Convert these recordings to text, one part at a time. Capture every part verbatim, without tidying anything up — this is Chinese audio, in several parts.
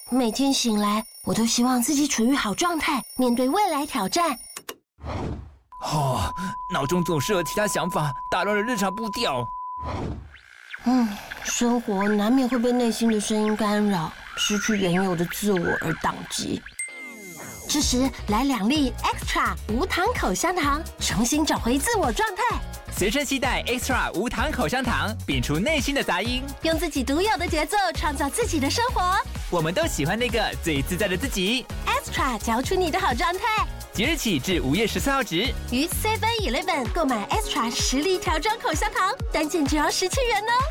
每天醒来，我都希望自己处于好状态，面对未来挑战。 哦，脑中总是有其他想法，打乱了日常步调。 嗯，生活难免会被内心的声音干扰，失去原有的自我而宕机。这时来两粒 Extra 无糖口香糖，重新找回自我状态。 随身携带 Extra 无糖口香糖，摒除内心的杂音， 用自己独有的节奏创造自己的生活。 我们都喜欢那个最自在的自己。 Extra 嚼出你的好状态。 即日起至五月十四号止， 于 Seven Eleven 购买 Extra 实力调装口香糖，单件只要十七元哦。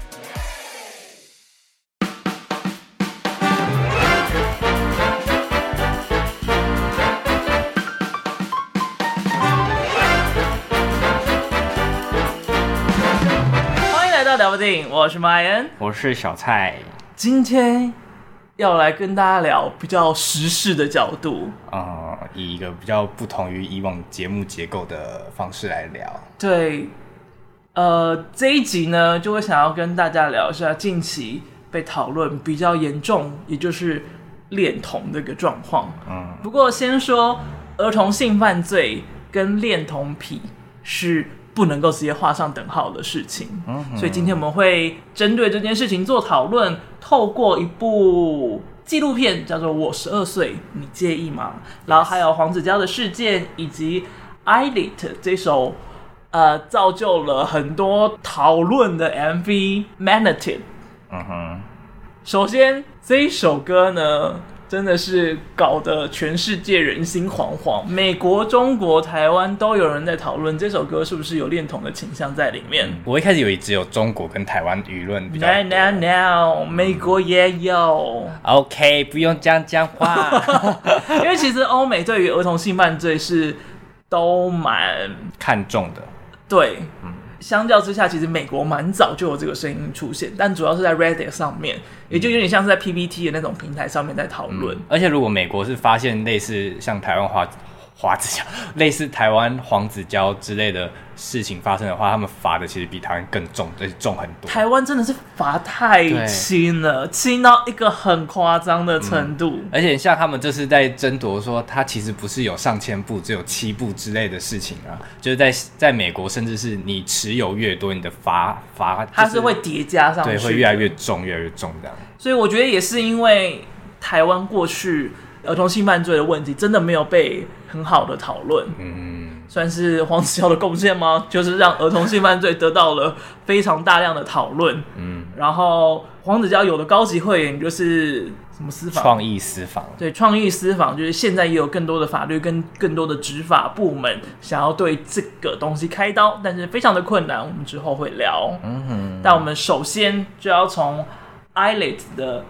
聊不定，我是 Ryan， 我是小蔡。 今天要来跟大家聊比较时事的角度， 呃，以一个比较不同于以往节目结构的方式来聊。 对，呃，这一集呢，就会想要跟大家聊一下近期被讨论比较严重，也就是恋童这个状况。嗯，不过先说儿童性犯罪跟恋童癖是不能够直接画上等号的事情，嗯、所以今天我们会针对这件事情做讨论，透过一部纪录片叫做《我十二岁，你介意吗》，然后还有黄子佼的事件，以及《I Lit》这首呃造就了很多讨论的 M V《Magnetic》。嗯哼，首先这一首歌呢，真的是搞得全世界人心惶惶，美国、中国、台湾都有人在讨论这首歌是不是有恋童的倾向在里面。嗯、 我一开始以为只有中国跟台湾舆论比较多。 No no no， 美国也有。 OK， 不用这样讲话。 因为其实欧美对于儿童性犯罪是都蛮看重的。 对。嗯，相较之下，其实美国蛮早就有这个声音出现，但主要是在 Reddit 上面，也就有点像是在 P P T 的那种平台上面在讨论、嗯。 而且如果美国是发现类似像台湾花花子胶、类似台湾黄子佼之类的事情发生的话，他们罚的其实比台湾更重，而且重很多。 台湾真的是罚太轻了，轻到一个很夸张的程度、嗯。 而且像他们这是在争夺说，他其实不是有上千部，只有七部之类的事情啊。就是在在美国，甚至是你持有越多，你的罚罚、就是、 它是会叠加上去， 对，会越来越重，越来越重这样。 所以我觉得也是因为台湾过去儿童性犯罪的问题真的没有被很好的讨论，嗯，算是黄子佼的贡献吗？就是让儿童性犯罪得到了非常大量的讨论，嗯，然后黄子佼有的高级会员就是什么司法创意司法， 对，创意司法就是现在也有更多的法律跟更多的执法部门想要对这个东西开刀，但是非常的困难，我们之后会聊，嗯哼，但我们首先就要从 I Lit 的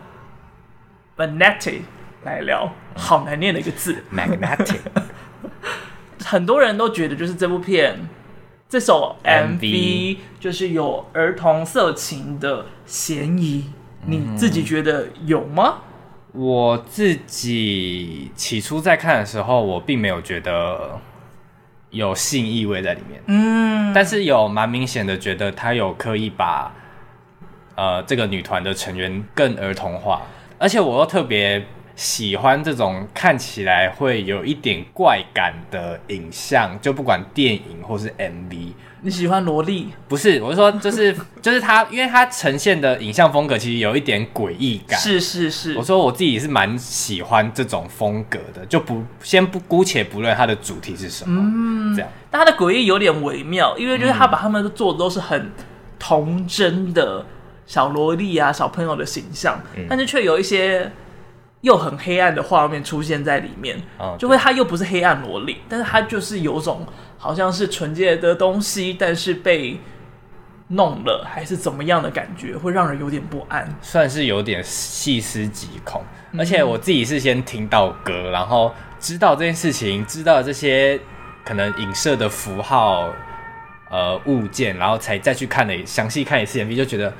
Magnetic 来聊，好难念的一个字 Magnetic 很多人都觉得就是这部片这首 M V 就是有儿童色情的嫌疑，你自己觉得有吗？ 我自己起初在看的时候，我并没有觉得有性意味在里面，嗯，但是有蛮明显的觉得他有刻意把呃这个女团的成员更儿童化，而且我又特别喜欢这种看起来会有一点怪感的影像，就不管电影或是 M V。 你喜欢萝莉？ 不是，我是说，就是就是它，因为它呈现的影像风格其实有一点诡异感。 是是是。 我说我自己是蛮喜欢这种风格的，就不先不姑且不论它的主题是什么，嗯，这样。 但它的诡异有点微妙，因为就是他把他们都做的都是很童真的小萝莉啊、小朋友的形象，嗯、但是却有一些又很黑暗的画面出现在里面，哦、就会它又不是黑暗萝莉，但是它就是有种好像是纯洁的东西，但是被弄了还是怎么样的感觉，会让人有点不安， 算是有点细思极恐。嗯、而且我自己是先听到歌，然后知道这件事情，知道这些可能影射的符号、呃物件，然后才再去看了详细看一次 M V， 就觉得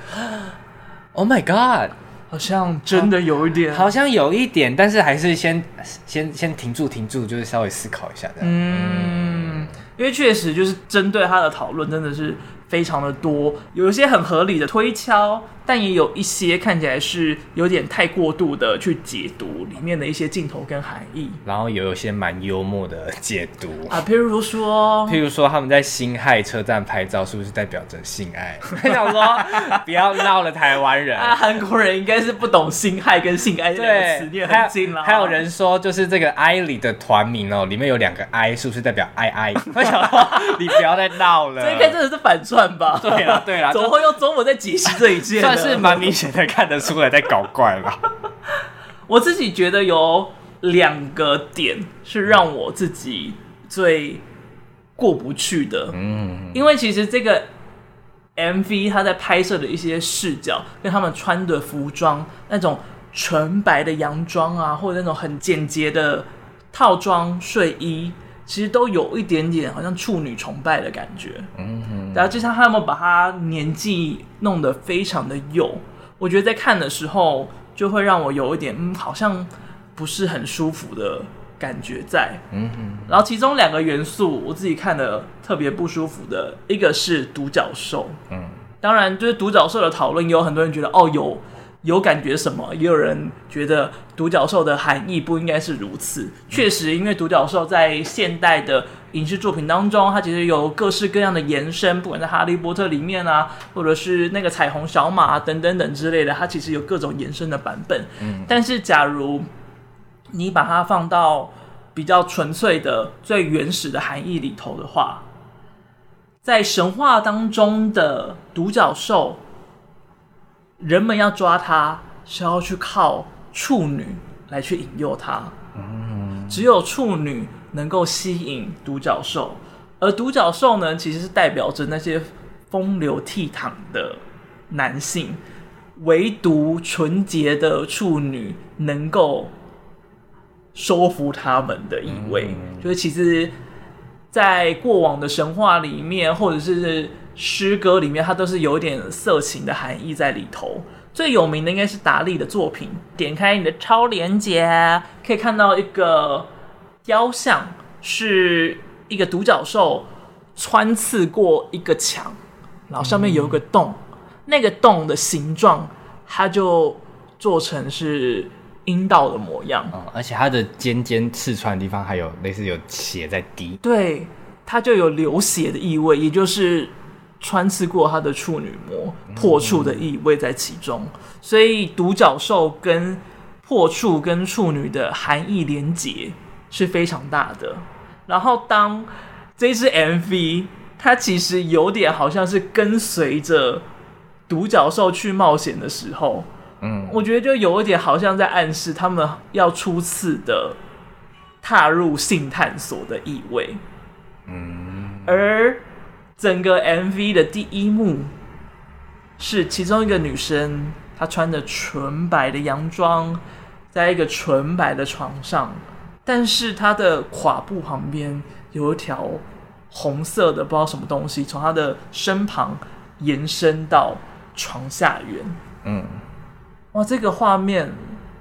，Oh my God！ 好像真的有一点， 好像有一点，但是还是先先先停住停住，就是稍微思考一下这样。 嗯，因为确实就是针对他的讨论真的是非常的多，有一些很合理的推敲， 但也有一些看起来是有点太过度的去解读里面的一些镜头跟含义， 然后也有一些蛮幽默的解读啊，譬如说， 譬如说他们在辛亥车站拍照，是不是代表着性爱？我想说，不要闹了台湾人啊，韩国人应该是不懂辛亥跟性爱这两个词念很近了。 还有人说，就是这个 I 里的团名哦，里面有两个 I， 是不是代表爱爱？我想说，你不要再闹了， 这应该真的是反串吧？ 对啦，对啦， 怎么会用中文在解析这一切呢？ 算是蛮明显的看得出来在搞怪了。 我自己觉得有两个点是让我自己最过不去的，嗯，因为其实这个 M V 它在拍摄的一些视角跟他们穿的服装，那种纯白的洋装啊，或者那种很简洁的套装睡衣，其实都有一点点好像处女崇拜的感觉，嗯哼，然后就像他们把他年纪弄得非常的幼，我觉得在看的时候就会让我有一点嗯，好像不是很舒服的感觉在，嗯哼。然后其中两个元素我自己看的特别不舒服的，一个是独角兽，嗯，当然就是独角兽的讨论，也有很多人觉得哦有有感觉什么，也有人觉得独角兽的含义不应该是如此。确实，因为独角兽在现代的影视作品当中，它其实有各式各样的延伸，不管在哈利波特里面啊，或者是那个彩虹小马、啊、等等等之类的，它其实有各种延伸的版本。嗯，但是假如你把它放到比较纯粹的、最原始的含义里头的话，在神话当中的独角兽，人们要抓它是要去靠处女来去引诱它，嗯，只有处女能够吸引独角兽，而独角兽呢，其实是代表着那些风流倜傥的男性，唯独纯洁的处女能够收服他们的意味，嗯，就是其实在过往的神话里面，或者是诗歌里面，它都是有一点色情的含义在里头。最有名的应该是达利的作品，点开你的超连结，可以看到一个雕像，是一个独角兽穿刺过一个墙，然后上面有一个洞，嗯，那个洞的形状，它就做成是阴道的模样， 嗯，而且它的尖尖刺穿的地方还有类似有血在滴， 对，它就有流血的意味，也就是穿刺过它的处女膜破处的意味在其中，嗯，所以独角兽跟破处跟处女的含义连结是非常大的。然后当这支 M V 它其实有点好像是跟随着独角兽去冒险的时候，嗯，我觉得就有一点好像在暗示他们要初次的踏入性探索的意味，嗯，而整个 M V 的第一幕是其中一个女生，她穿着纯白的洋装，在一个纯白的床上，但是她的胯部旁边有一条红色的不知道什么东西，从她的身旁延伸到床下缘。嗯，哇，这个画面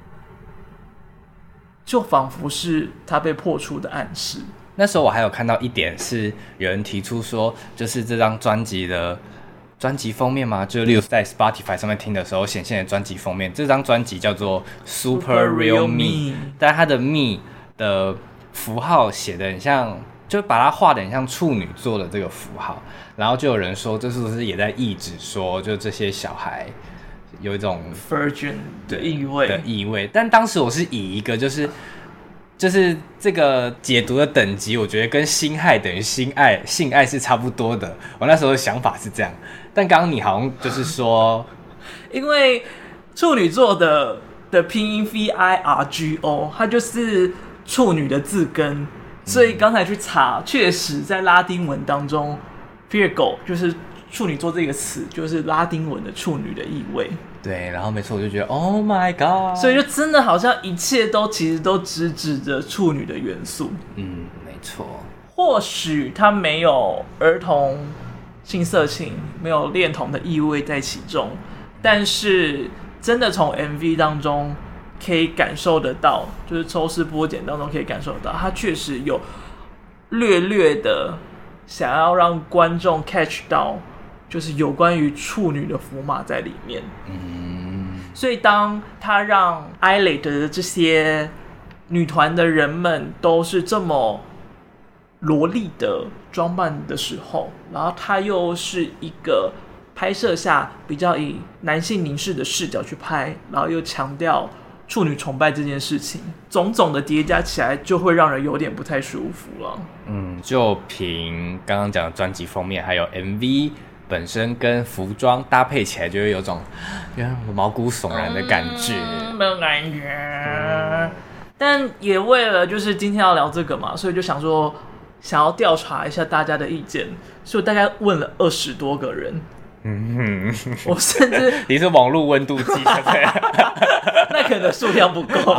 就仿佛是她被破处的暗示。 那时候我还有看到一点是有人提出说，就是这张专辑的专辑封面嘛，就例如在 Spotify 上面听的时候显现的专辑封面，这张专辑叫做 Super Real Me， 但它的 Me 的符号写的很像，就把它画的很像处女座的这个符号，然后就有人说这是不是也在意指说，就这些小孩有一种 virgin 的意味的意味，但当时我是以一个就是就是这个解读的等级，我觉得跟性爱等于性爱性爱是差不多的，我那时候的想法是这样，但刚刚你好像就是说因为处女座的的拼音 V I R G O 它就是处女的字根，所以刚才去查，确实在拉丁文当中 Virgo 就是处女座这个词就是拉丁文的处女的意味。 对，然后没错，我就觉得 Oh my God， 所以就真的好像一切都其实都直指着处女的元素。 嗯，没错。 或许它没有儿童性色情，没有恋童的意味在其中，但是真的从 M V 当中可以感受得到，就是抽丝剥茧当中可以感受得到，它确实有略略的想要让观众 catch 到就是有关于处女的符码在里面。 嗯， 所以当他让 I L E D 的这些女团的人们都是这么萝莉的装扮的时候，然后他又是一个拍摄下比较以男性凝视的视角去拍，然后又强调处女崇拜这件事情，种种的叠加起来就会让人有点不太舒服了。 嗯，就凭刚刚讲的专辑封面还有 M V 本身跟服装搭配起来，就会有种毛骨悚然的感觉， 嗯，没有感觉。嗯，但也为了就是今天要聊这个嘛，所以就想说想要调查一下大家的意见，所以我大概问了二十多个人。嗯，我甚至你是网络温度计，对， 那可能数量不够。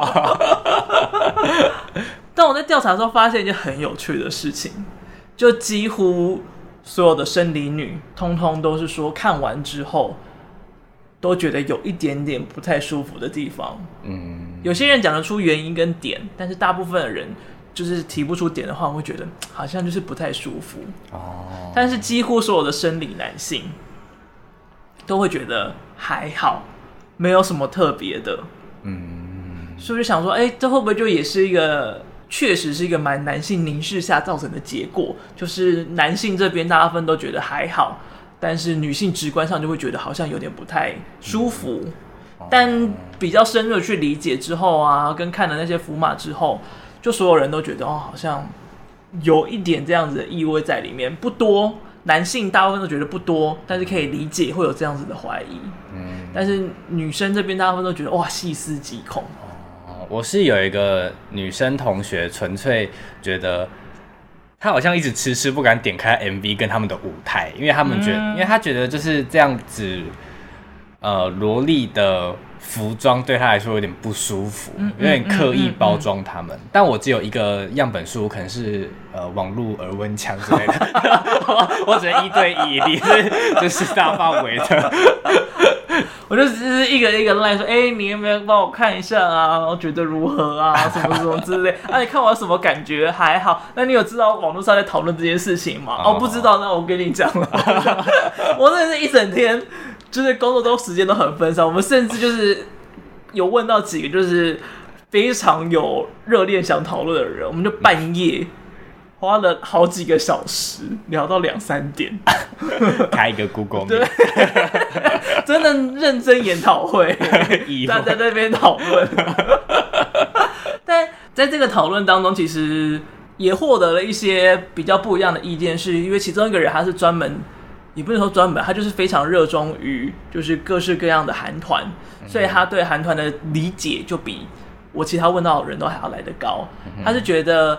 但我在调查的时候发现一件很有趣的事情，就几乎所有的生理女通通都是说看完之后都觉得有一点点不太舒服的地方。嗯，有些人讲得出原因跟点，但是大部分的人就是提不出点的话，我会觉得好像就是不太舒服。哦，但是几乎所有的生理男性都会觉得还好，没有什么特别的。嗯，所以我就想说，哎、欸，这会不会就也是一个，确实是一个蛮男性凝视下造成的结果？就是男性这边大部分都觉得还好，但是女性直观上就会觉得好像有点不太舒服。嗯，但比较深入的去理解之后啊，跟看了那些符码之后，就所有人都觉得哦，好像有一点这样子的意味在里面，不多。男性大部分都觉得不多，但是可以理解会有这样子的怀疑。嗯，但是女生这边大部分都觉得哇，细思极恐。 哦，我是有一个女生同学，纯粹觉得她好像一直迟迟不敢点开 M V 跟他们的舞台，因为他们觉得，嗯、因为她觉得就是这样子，呃，萝莉的服装对他来说有点不舒服，嗯、有点刻意包装他们。嗯嗯嗯嗯、但我只有一个样本数，可能是呃网络耳温枪之类的，我只能一对一，你是就是大范围的。 我就只是一个一个赖说，哎、欸，你有没有帮我看一下啊？我觉得如何啊？什么什么之类。啊，你看我有什么感觉？还好。那你有知道网络上在讨论这件事情吗？哦，哦不知道，那我跟你讲了。我真的是一整天。就是工作都时间都很分散，我们甚至就是有问到几个就是非常有热恋想讨论的人，我们就半夜花了好几个小时聊到两三点， 开一个 Google 对，真的认真研讨会，大家在那边讨论。但在这个讨论当中，其实也获得了一些比较不一样的意见，是因为其中一个人他是专门。也不能说专门，他就是非常热衷于就是各式各样的韩团，嗯、所以他对韩团的理解就比我其他问到的人都还要来得高。嗯、他是觉得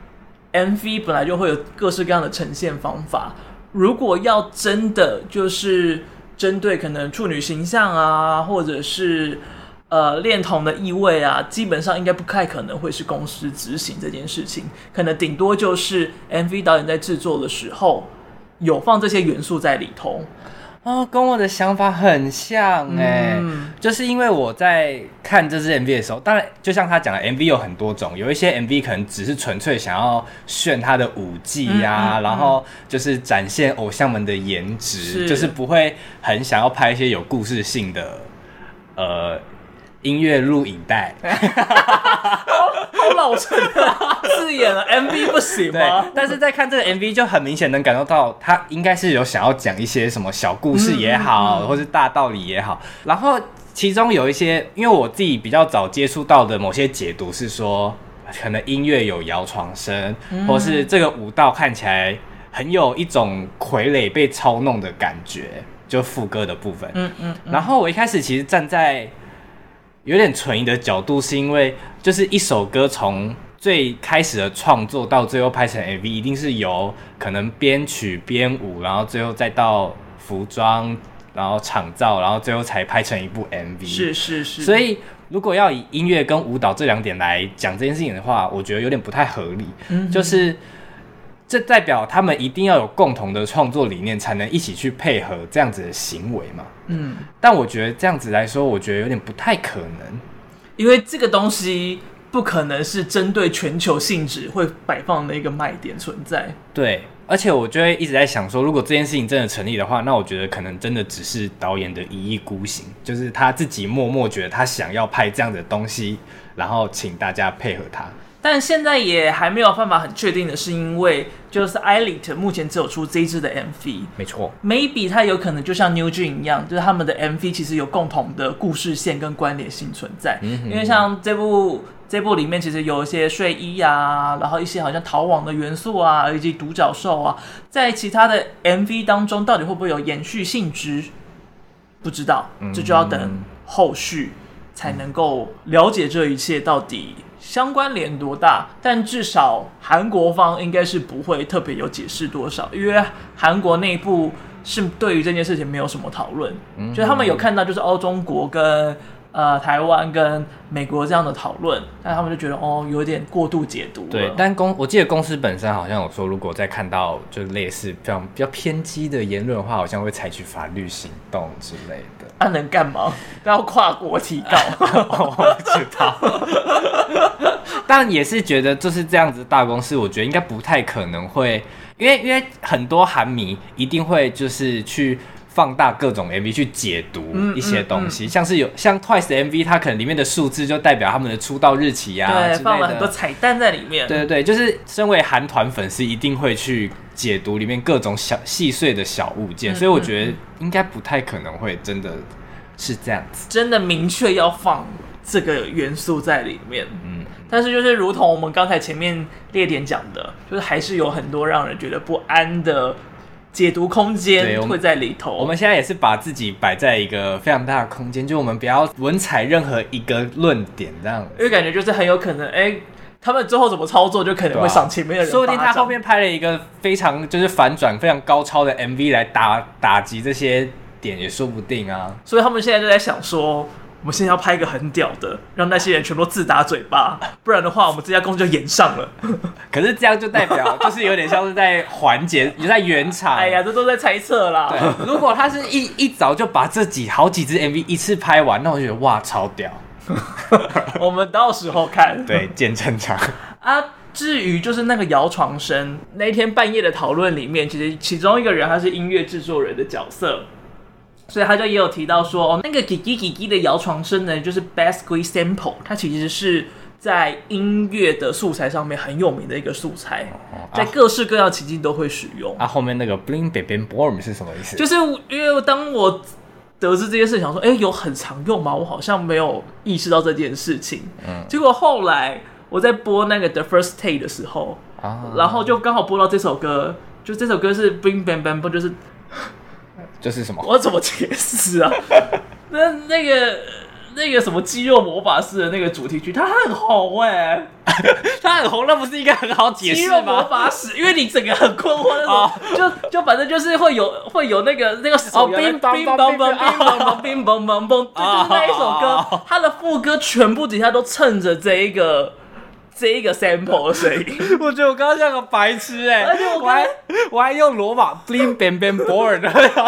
M V 本来就会有各式各样的呈现方法，如果要真的就是针对可能处女形象啊，或者是呃恋童的意味啊，基本上应该不太可能会是公司执行这件事情，可能顶多就是 M V 导演在制作的时候。有放这些元素在里头哦，跟我的想法很像哎、欸，嗯、就是因为我在看这支 M V 的时候，当然就像他讲的 M V 有很多种，有一些 M V 可能只是纯粹想要炫他的舞技啊，嗯嗯嗯、然后就是展现偶像们的颜值，是就是不会很想要拍一些有故事性的呃音乐录影带。 好老成啊！字眼了 M V 不行吗？ 对，但是在看这个 M V 就很明显能感受到，他应该是有想要讲一些什么小故事也好，嗯嗯嗯、或是大道理也好。然后其中有一些，因为我自己比较早接触到的某些解读是说，可能音乐有摇床声，嗯、或是这个舞蹈看起来很有一种傀儡被操弄的感觉，就副歌的部分。嗯嗯嗯、然后我一开始其实站在有点存疑的角度，是因为就是一首歌从最开始的创作到最后拍成 M V， 一定是由可能编曲、编舞，然后最后再到服装，然后场造，然后最后才拍成一部 M V。 是是是。 所以如果要以音乐跟舞蹈这两点来讲这件事情的话，我觉得有点不太合理。嗯，就是这代表他们一定要有共同的创作理念，才能一起去配合这样子的行为嘛。嗯，但我觉得这样子来说，我觉得有点不太可能， 因为这个东西不可能是针对全球性质会摆放的一个卖点存在。 对，而且我就会一直在想说，如果这件事情真的成立的话，那我觉得可能真的只是导演的一意孤行，就是他自己默默觉得他想要拍这样的东西，然后请大家配合他。 但现在也还没有办法很确定的是，因为就是 Elite 目前只有出这一支的 M V， 没错 ，maybe 它有可能就像 New Jeans 一样，就是他们的 M V 其实有共同的故事线跟关联性存在。嗯、因为像这部这部里面其实有一些睡衣啊，然后一些好像逃亡的元素啊，以及独角兽啊，在其他的 M V 当中到底会不会有延续性质，不知道，这就要等后续才能够了解这一切到底相关联多大，但至少韩国方应该是不会特别有解释多少，因为韩国内部是对于这件事情没有什么讨论，嗯、就他们有看到就是欧中国跟呃台湾跟美国这样的讨论，但他们就觉得哦有点过度解读了。 对，但公我记得公司本身好像有说，如果再看到就类似非常比较偏激的言论的话，好像会采取法律行动之类的。 他、啊、能干嘛？要跨国提告？ 我不知道。但也是觉得就是这样子大公司，我觉得应该不太可能会，因为因为很多韩迷一定会就是去放大各种 M V 去解读一些东西，嗯嗯嗯、像是有像 Twice 的 M V， 它可能里面的数字就代表他们的出道日期啊， 对，放了很多彩蛋在里面。 对对对，就是身为韩团粉丝一定会去解读里面各种小细碎的小物件，嗯嗯嗯，所以我觉得应该不太可能会真的是这样子， 真的明确要放这个元素在里面。嗯，但是就是如同我们刚才前面列点讲的，就是还是有很多让人觉得不安的解读空间会在里头。 我们现在也是把自己摆在一个非常大的空间，就我们不要文采任何一个论点这样子， 因为感觉就是很有可能，哎、欸，他们最后怎么操作，就可能会上前面的人、啊。 说不定他后面拍了一个非常就是反转、非常高超的 M V 来打打击这些点，也说不定啊。 所以他们现在就在想说，我们现在要拍一个很屌的，让那些人全部都自打嘴巴，不然的话，我们这家公司就演上了。 可是这样就代表，就是有点像是在缓解，也在圆场。 哎呀，这都在猜测啦。 对，如果他是一一早就把这几好几支 M V 一次拍完，那我觉得哇，超屌。 我们到时候看。 对，见真章啊。至于就是那个摇床声，那一天半夜的讨论里面，其实其中一个人他是音乐制作人的角色。所以他就也有提到说，哦，那个 Gigi Gigi 的摇床声呢，就是 Basically Sample， 它其实是在音乐的素材上面很有名的一个素材，在各式各样情境都会使用。 啊，后面那个 Bling Bang Bang Boom 是什么意思？ 就是因为当我得知这件事，想说，哎、欸，有很常用吗？我好像没有意识到这件事情。嗯，结果后来我在播那个 The First Take 的时候，啊、然后就刚好播到这首歌，就这首歌是 Bling Bang Bang Boom， 就是。 就是什么？ 我怎么解释啊？那那个那个什么肌肉魔法师的那个主题曲，它很红哎、欸， 它很红，那不是应该很好解释吗？ 肌肉魔法使，因为你整个很困惑那种，哦、就就反正就是会有会有那个那个手冰冰冰冰冰冰冰冰冰冰冰，就是那一首歌，它的副歌全部底下都衬着这一个。这一个 sample 的声音， 我觉得我刚刚像个白痴哎、欸， 而且我我还我还用罗马 bling bang bang board，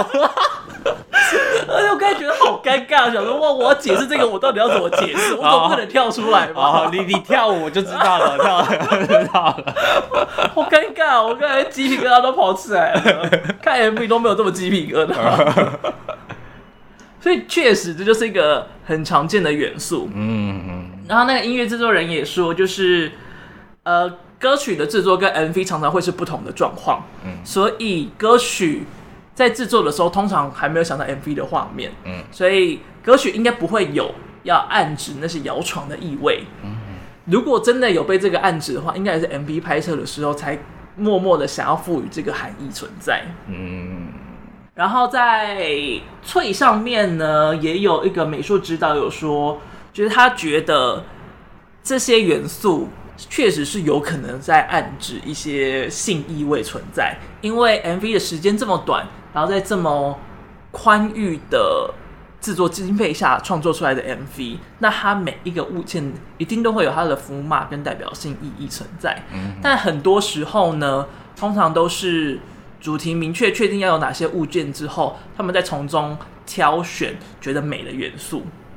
而且我刚才觉得好尴尬，想说哇，我要解释这个，我到底要怎么解释？我总不能跳出来吧？ 哦，你你跳舞我就知道了，跳了知道了， 好尴尬，我刚才鸡皮疙瘩都跑起来了，看 M V 都没有这么鸡皮疙瘩。所以确实这就是一个很常见的元素。嗯嗯。然后那个音乐制作人也说，就是呃，歌曲的制作跟 M V 常常会是不同的状况。嗯。所以歌曲在制作的时候，通常还没有想到 M V 的画面。嗯。所以歌曲应该不会有要暗指那是摇床的意味。嗯。如果真的有被这个暗指的话，应该也是 M V 拍摄的时候才默默的想要赋予这个含义存在。嗯。然后在脆上面呢，也有一个美术指导有说，就是他觉得这些元素确实是有可能在暗指一些性意味存在，因为 M V 的时间这么短，然后在这么宽裕的制作经费下创作出来的 M V， 那它每一个物件一定都会有它的符码跟代表性意义存在。嗯、但很多时候呢，通常都是主题明确确定要有哪些物件之后，他们再从中挑选觉得美的元素。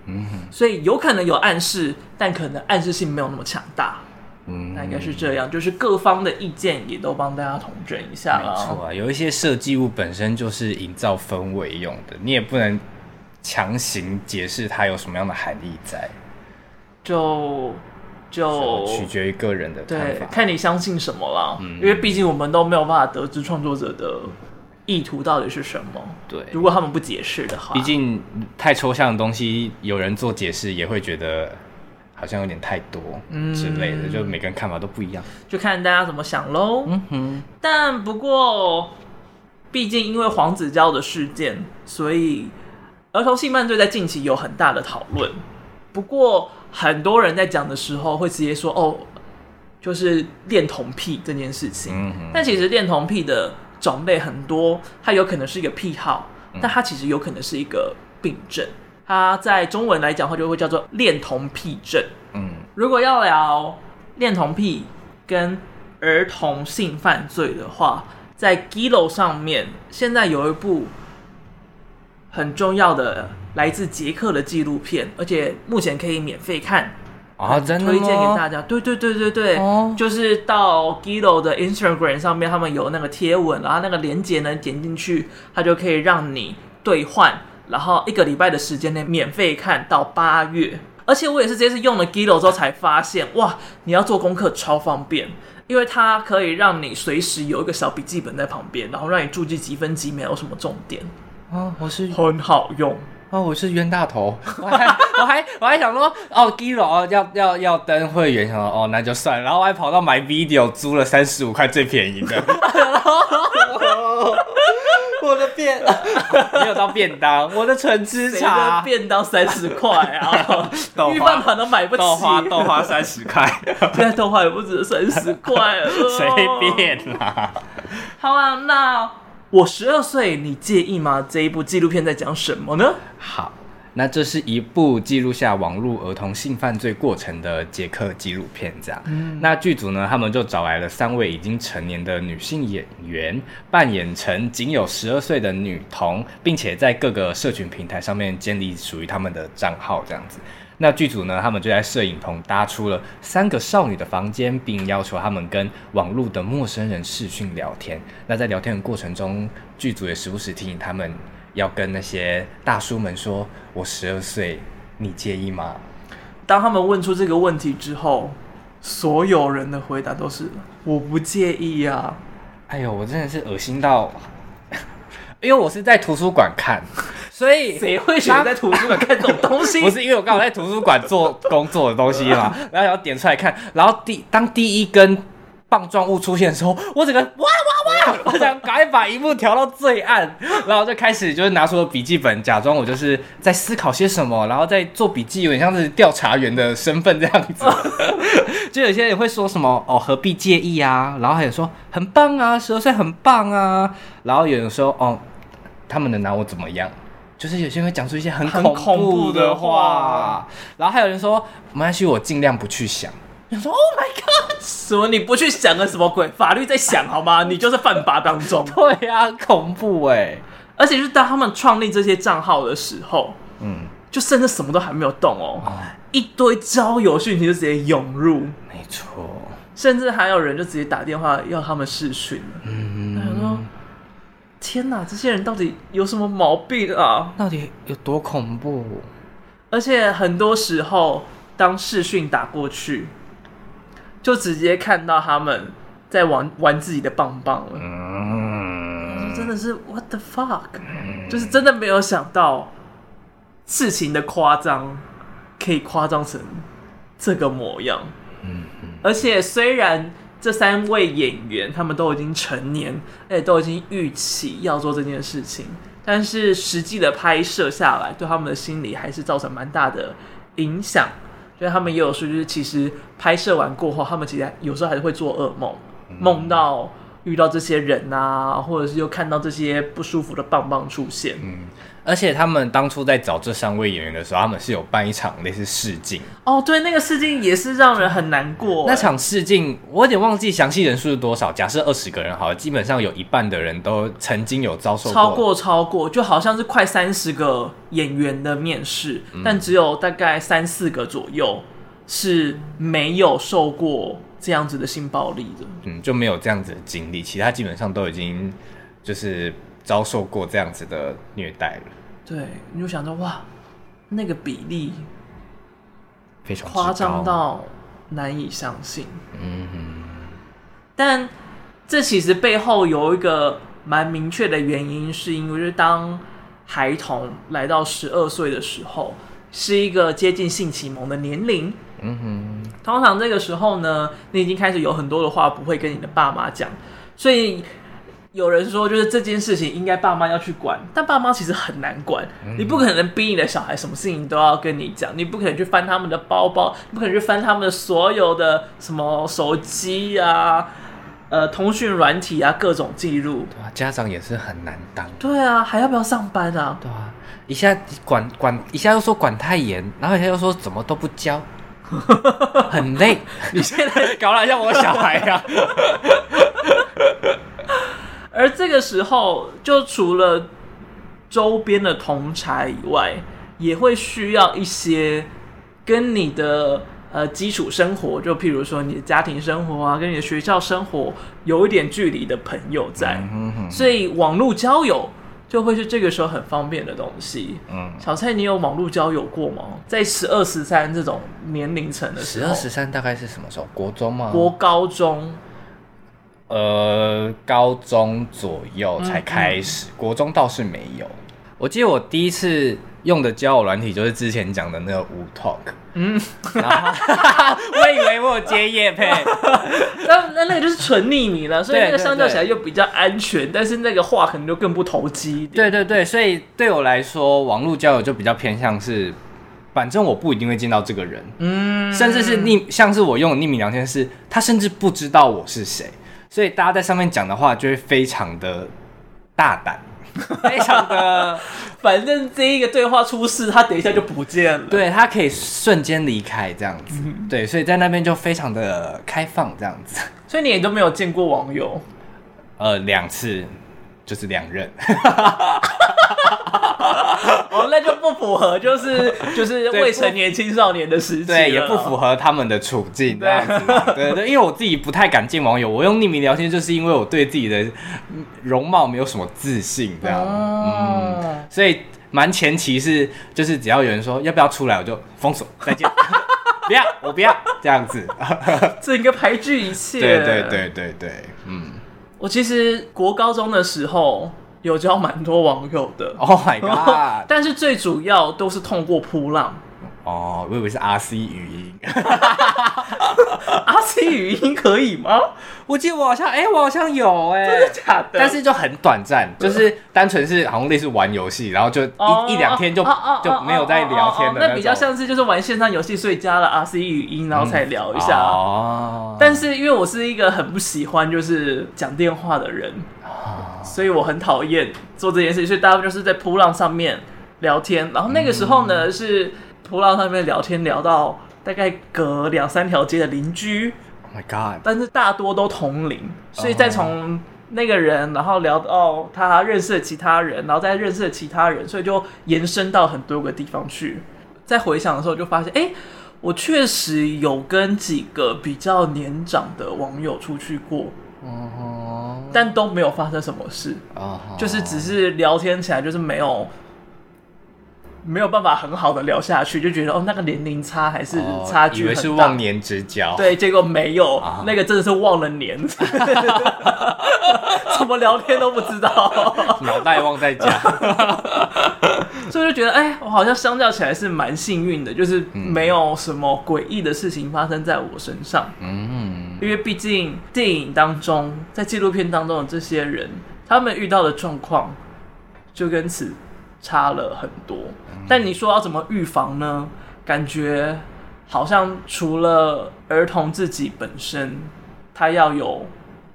嗯，所以有可能有暗示，但可能暗示性没有那么强大。嗯，那应该是这样，就是各方的意见也都帮大家统整一下了。 没错啊，有一些设计物本身就是营造氛围用的，你也不能强行解释它有什么样的含义在， 就就取决于个人的看法， 对，看你相信什么啦。嗯，因为毕竟我们都没有办法得知创作者的意图到底是什么。 对， 如果他们不解释的话， 毕竟太抽象的东西，有人做解释也会觉得好像有点太多之类的，嗯、就每个人看法都不一样， 就看大家怎么想喽。嗯哼，但不过，毕竟因为黄子佼的事件，所以儿童性犯罪在近期有很大的讨论。不过，很多人在讲的时候会直接说：“哦，就是恋童癖这件事情。嗯”但其实恋童癖的种类很多，它有可能是一个癖好，但它其实有可能是一个病症。它在中文来讲的话，就会叫做恋童癖症。嗯，如果要聊恋童癖跟儿童性犯罪的话，在 Giloo 上面，现在有一部很重要的来自捷克的纪录片，而且目前可以免费看。 啊，真的吗？ 推荐给大家。对对对对对，哦、就是到 Giloo 的 Instagram 上面，他们有那个贴文，然后那个连结呢点进去，它就可以让你兑换。然后一个礼拜的时间内免费看到八月，而且我也是这次用了 Giloo 之后才发现，哇，你要做功课超方便，因为它可以让你随时有一个小笔记本在旁边，然后让你注记几分几秒有什么重点。 哦，我是很好用。 哦，我是冤大头，我还我还我还想说，哦 Giloo 要要要登会员，想说哦那就算了，然后我还跑到买 Video 租了三十五块最便宜的。我的便没有到便当，我的纯吃茶便当三十块啊，预饭团都买不起， 豆花豆花三十块， 现在豆花也不止三十块了， 随便啦。 好啊，那我十二岁，你介意吗？这一部纪录片在讲什么呢？ 好。那这是一部记录下网络儿童性犯罪过程的捷克纪录片，这样。嗯、那剧组呢，他们就找来了三位已经成年的女性演员，扮演成仅有十二岁的女童，并且在各个社群平台上面建立属于他们的账号，这样子。那剧组呢，他们就在摄影棚搭出了三个少女的房间，并要求他们跟网络的陌生人视讯聊天。那在聊天的过程中，剧组也时不时提醒他们。要跟那些大叔们说，我十二岁，你介意吗？ 当他们问出这个问题之后，所有人的回答都是我不介意啊。 哎呦，我真的是恶心到，因为我是在图书馆看，所以谁会选择在图书馆看这种东西？ 不是因为我刚好在图书馆做工作的东西嘛，然后要点出来看，然后第当第一根棒状物出现的时候，我整个哇哇哇！我想赶快把萤幕调到最暗，然后就开始就是拿出了笔记本，假装我就是在思考些什么，然后在做笔记，有点像是调查员的身份这样子。就有些人会说什么哦，何必介意啊？然后还有说很棒啊，十二岁很棒啊。然后有人说哦，他们能拿我怎么样？就是有些人会讲出一些很恐怖的话，然后还有人说没关系，我尽量不去想。我说 Oh my God， 什么你不去想个什么鬼？法律在想好吗？你就是犯法当中。 对啊，很恐怖哎、欸！ 而且就是当他们创立这些账号的时候，嗯，就甚至什么都还没有动哦，哦一堆交友讯息就直接涌入， 没错， 甚至还有人就直接打电话要他们视讯。嗯，他说：“天哪，这些人到底有什么毛病啊？ 到底有多恐怖？” 而且很多时候，当视讯打过去。就直接看到他们在玩玩自己的棒棒了，嗯，真的是 what the fuck，嗯、就是真的没有想到事情的夸张可以夸张成这个模样，嗯嗯、而且虽然这三位演员他们都已经成年，而且都已经预期要做这件事情，但是实际的拍摄下来，对他们的心理还是造成蛮大的影响。所以他们也有说，就是其实拍摄完过后，他们其实有时候还是会做噩梦，梦到遇到这些人啊，或者是又看到这些不舒服的棒棒出现。 嗯，而且他们当初在找这三位演员的时候，他们是有办一场类似试镜。 哦，对，那个试镜也是让人很难过。 那场试镜我有点忘记详细人数是多少，假设二十个人好了，基本上有一半的人都曾经有遭受过。 超过超过，就好像是快三十个演员的面试，嗯、但只有大概三四个左右是没有受过这样子的性暴力的。 嗯，就没有这样子的经历，其他基本上都已经就是遭受过这样子的虐待了。 对，你就想着哇，那个比例非常夸张到难以相信。 嗯哼， 但这其实背后有一个蛮明确的原因，是因为就是当孩童来到十二岁的时候，是一个接近性启蒙的年龄。 嗯哼， 通常这个时候呢，你已经开始有很多的话不会跟你的爸妈讲，所以有人说就是这件事情应该爸妈要去管，但爸妈其实很难管。嗯、你不可能逼你的小孩什么事情都要跟你讲，你不可能去翻他们的包包，你不可能去翻他们的所有的什么手机啊、呃通讯软体啊各种记录。 对啊，家长也是很难当。 对啊，还要不要上班啊？ 对啊，一下管管一下又说管太严，然后一下又说怎么都不教。很累， 你现在搞得像我小孩啊。 而这个时候，就除了周边的同侪以外，也会需要一些跟你的呃基础生活，就譬如说你的家庭生活啊，跟你的学校生活有一点距离的朋友在，嗯、哼哼所以网络交友就会是这个时候很方便的东西。嗯，小蔡，你有网络交友过吗？在十二、十三这种年龄层的时候， 十二、十三大概是什么时候？国中吗？ 国高中。 呃，高中左右才开始，嗯嗯国中倒是没有。我记得我第一次用的交友软体就是之前讲的那个无 Talk， 嗯，然后我以为我有接业配， 那那那个就是纯匿名了，所以那个相较起来又比较安全，但是那个话可能就更不投机一点。 对对对，所以对我来说，网络交友就比较偏向是，反正我不一定会见到这个人，嗯，甚至是匿，像是我用的匿名聊天室，他甚至不知道我是谁。所以大家在上面讲的话就会非常的大胆，非常的， 反正这一个对话出事，他等一下就不见了。 对，他可以瞬间离开这样子。嗯、对，所以在那边就非常的开放这样子。 所以你也都没有见过网友？ 呃，两次，就是两任。 哦，那就不符合，就是就是未成年青少年的时期， 对，也不符合他们的处境这样子。对对，因为我自己不太敢见网友，我用匿名聊天，就是因为我对自己的容貌没有什么自信，这样。哦、嗯，所以蛮前期是，就是只要有人说要不要出来，我就封锁，再见，不要，我不要这样子， 这应该排拒一切。 对对对对对，嗯， 我其实国高中的时候。有交蛮多网友的 ，Oh my god！ 但是最主要都是通过噗浪。 哦，我以为是 R C 语音 ，R C 语音可以吗？ 我记得我好像，哎、欸，我好像有、欸，哎， 真的假的？ 但是就很短暂，就是单纯是好像类似玩游戏，然后就一、哦、一两天就、哦、就没有在聊天的那种。 那比较像是就是玩线上游戏，所以加了 R C 语音，然后才聊一下。嗯、哦。但是因为我是一个很不喜欢就是讲电话的人。所以我很讨厌做这件事，所以大部分就是在噗浪上面聊天。然后那个时候呢，嗯、是噗浪上面聊天聊到大概隔两三条街的邻居。 Oh my god！ 但是大多都同龄，所以再从那个人，然后聊到他认识的其他人，然后再认识的其他人，所以就延伸到很多个地方去。在回想的时候，就发现，哎、欸，我确实有跟几个比较年长的网友出去过。Uh-huh. 但都没有发生什么事， uh-huh. 就是只是聊天起来就是没有没有办法很好的聊下去，就觉得哦那个年龄差还是差距很大， 以为是忘年之交， 对，结果没有， uh-huh. 那个真的是忘了年，怎么聊天都不知道， 脑袋忘在家， 所以就觉得哎，我好像相较起来是蛮幸运的，就是没有什么诡异的事情发生在我身上，嗯。因为毕竟电影当中，在纪录片当中的这些人，他们遇到的状况就跟此差了很多。嗯、但你说要怎么预防呢？感觉好像除了儿童自己本身，他要有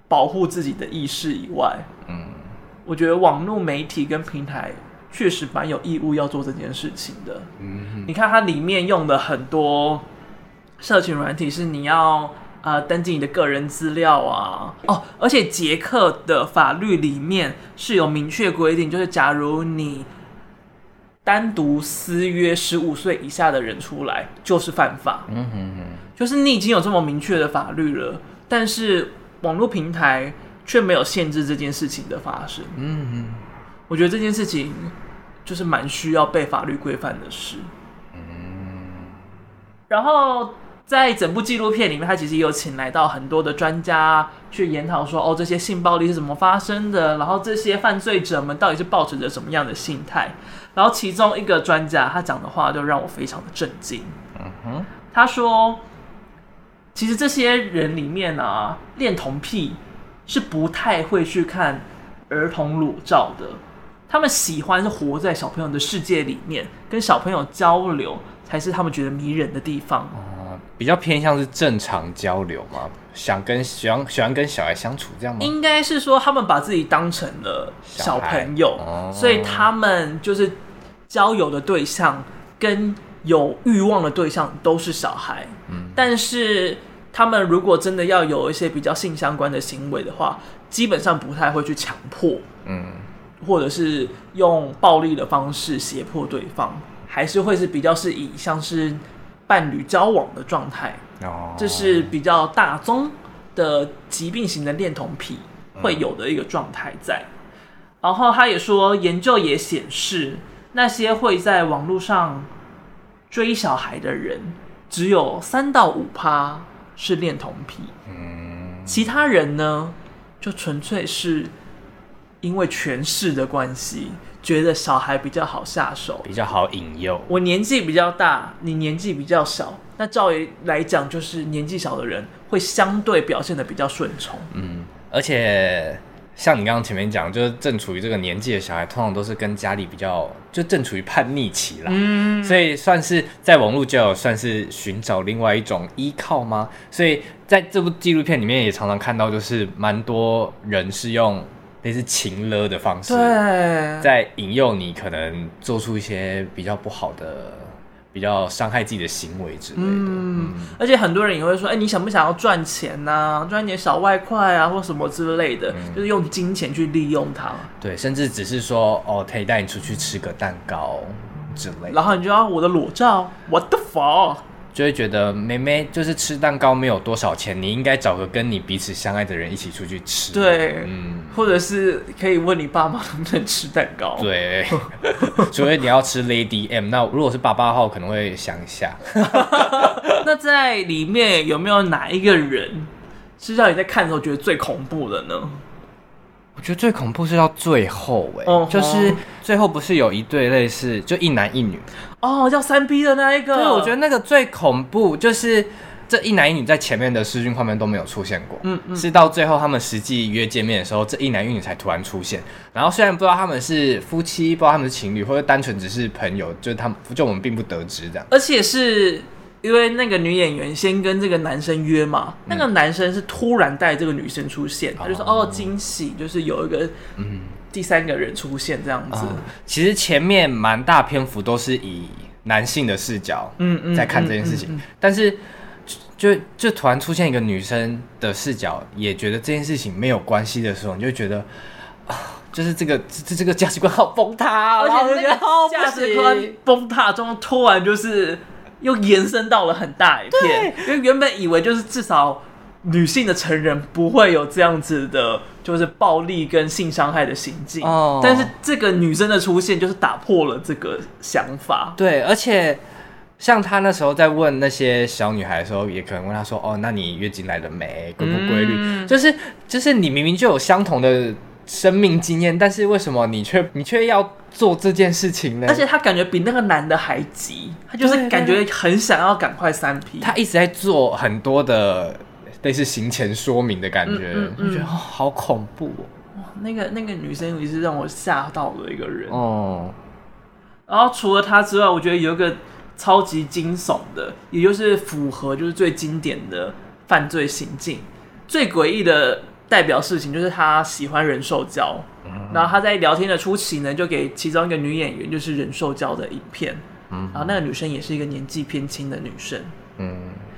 保护自己的意识以外，嗯，我觉得网络媒体跟平台确实蛮有义务要做这件事情的。嗯，你看它里面用的很多社群软体是你要呃登记你的个人资料啊，哦，而且捷克的法律里面是有明确规定，就是假如你单独私约十五岁以下的人出来，就是犯法。嗯哼哼，就是你已经有这么明确的法律了，但是网络平台却没有限制这件事情的发生。嗯哼，我觉得这件事情就是蛮需要被法律规范的事。嗯，然后在整部纪录片里面，他其实也有请来到很多的专家去研讨说，哦，这些性暴力是怎么发生的，然后这些犯罪者们到底是抱持着什么样的心态。然后其中一个专家他讲的话就让我非常的震惊。嗯哼，他说，其实这些人里面啊，恋童癖是不太会去看儿童裸照的，他们喜欢是活在小朋友的世界里面，跟小朋友交流才是他们觉得迷人的地方。 比较偏向是正常交流嘛，想跟喜欢喜欢跟小孩相处这样吗？ 应该是说他们把自己当成了小朋友，哦，所以他们就是交友的对象跟有欲望的对象都是小孩。嗯，但是他们如果真的要有一些比较性相关的行为的话，基本上不太会去强迫，嗯，或者是用暴力的方式胁迫对方，还是会是比较是以像是伴侣交往的状态。哦，这是比较大宗的疾病型的恋童癖会有的一个状态在。嗯，然后他也说，研究也显示，那些会在网络上追小孩的人，只有三到五趴是恋童癖。嗯，其他人呢，就纯粹是因为权势的关系，觉得小孩比较好下手， 比较好引诱。 我年纪比较大，你年纪比较小，那照理来讲，就是年纪小的人会相对表现得比较顺从。 嗯，而且像你刚刚前面讲，就是正处于这个年纪的小孩，通常都是跟家里比较，就正处于叛逆期啦。嗯，所以算是在网络交友，算是寻找另外一种依靠吗？所以在这部纪录片里面也常常看到，就是蛮多人是用类似情勒的方式，在引诱你可能做出一些比较不好的、比较伤害自己的行为之类的。嗯， 嗯，而且很多人也会说，哎，你想不想要赚钱啊？赚一点小外快啊，或什么之类的，嗯，就是用金钱去利用它。 对，甚至只是说，哦，可以带你出去吃个蛋糕之类的。 然后你就要我的裸照 ，What the fuck？ 就会觉得妹妹就是吃蛋糕没有多少钱，你应该找个跟你彼此相爱的人一起出去吃。 对，嗯，或者是可以问你爸妈能不能吃蛋糕。 对，除非你要吃 Lady M， 那如果是爸爸的话，我可能会想一下。 那在里面有没有哪一个人是让你在看的时候觉得最恐怖的呢？ 我觉得最恐怖是到最后，哎、欸，oh, 就是最后不是有一对类似就一男一女哦， oh, 叫三 P 的那一个。 对，我觉得那个最恐怖，就是这一男一女在前面的视讯画面都没有出现过，嗯嗯，是到最后他们实际约见面的时候，这一男一女才突然出现。然后虽然不知道他们是夫妻，不知道他们是情侣，或者单纯只是朋友，就是他们就我们并不得知这样。 而且是因为那个女演员先跟这个男生约嘛，嗯、那个男生是突然带这个女生出现，他就说哦惊喜，就是有一个嗯第三个人出现这样子。嗯、 其实前面蛮大篇幅都是以男性的视角嗯嗯在看这件事情，嗯嗯嗯嗯、但是就就突然出现一个女生的视角，也觉得这件事情没有关系的时候，你就觉得啊。就是这个这这个价值观好崩塌， 而且那个价值观崩塌中，突然就是又延伸到了很大一片。因为原本以为就是至少女性的成人不会有这样子的，就是暴力跟性伤害的行径。哦，但是这个女生的出现，就是打破了这个想法。 对，而且像他那时候在问那些小女孩的时候，也可能问她说：“哦，那你月经来了没？规不规律？”嗯、就是就是你明明就有相同的生命经验，但是为什么你却你却要做这件事情呢？ 而且他感觉比那个男的还急，他就是感觉很想要赶快三 P。 他一直在做很多的类似行前说明的感觉，嗯嗯嗯、就觉得、哦、好恐怖哦。 哇，那个那个女生也是让我吓到的一个人哦。然后除了他之外，我觉得有一个超级惊悚的，也就是符合就是最经典的犯罪行径，最诡异的代表事情就是他喜欢人兽交，嗯、然后他在聊天的初期呢，就给其中一个女演员就是人兽交的影片，嗯、然后那个女生也是一个年纪偏轻的女生，嗯，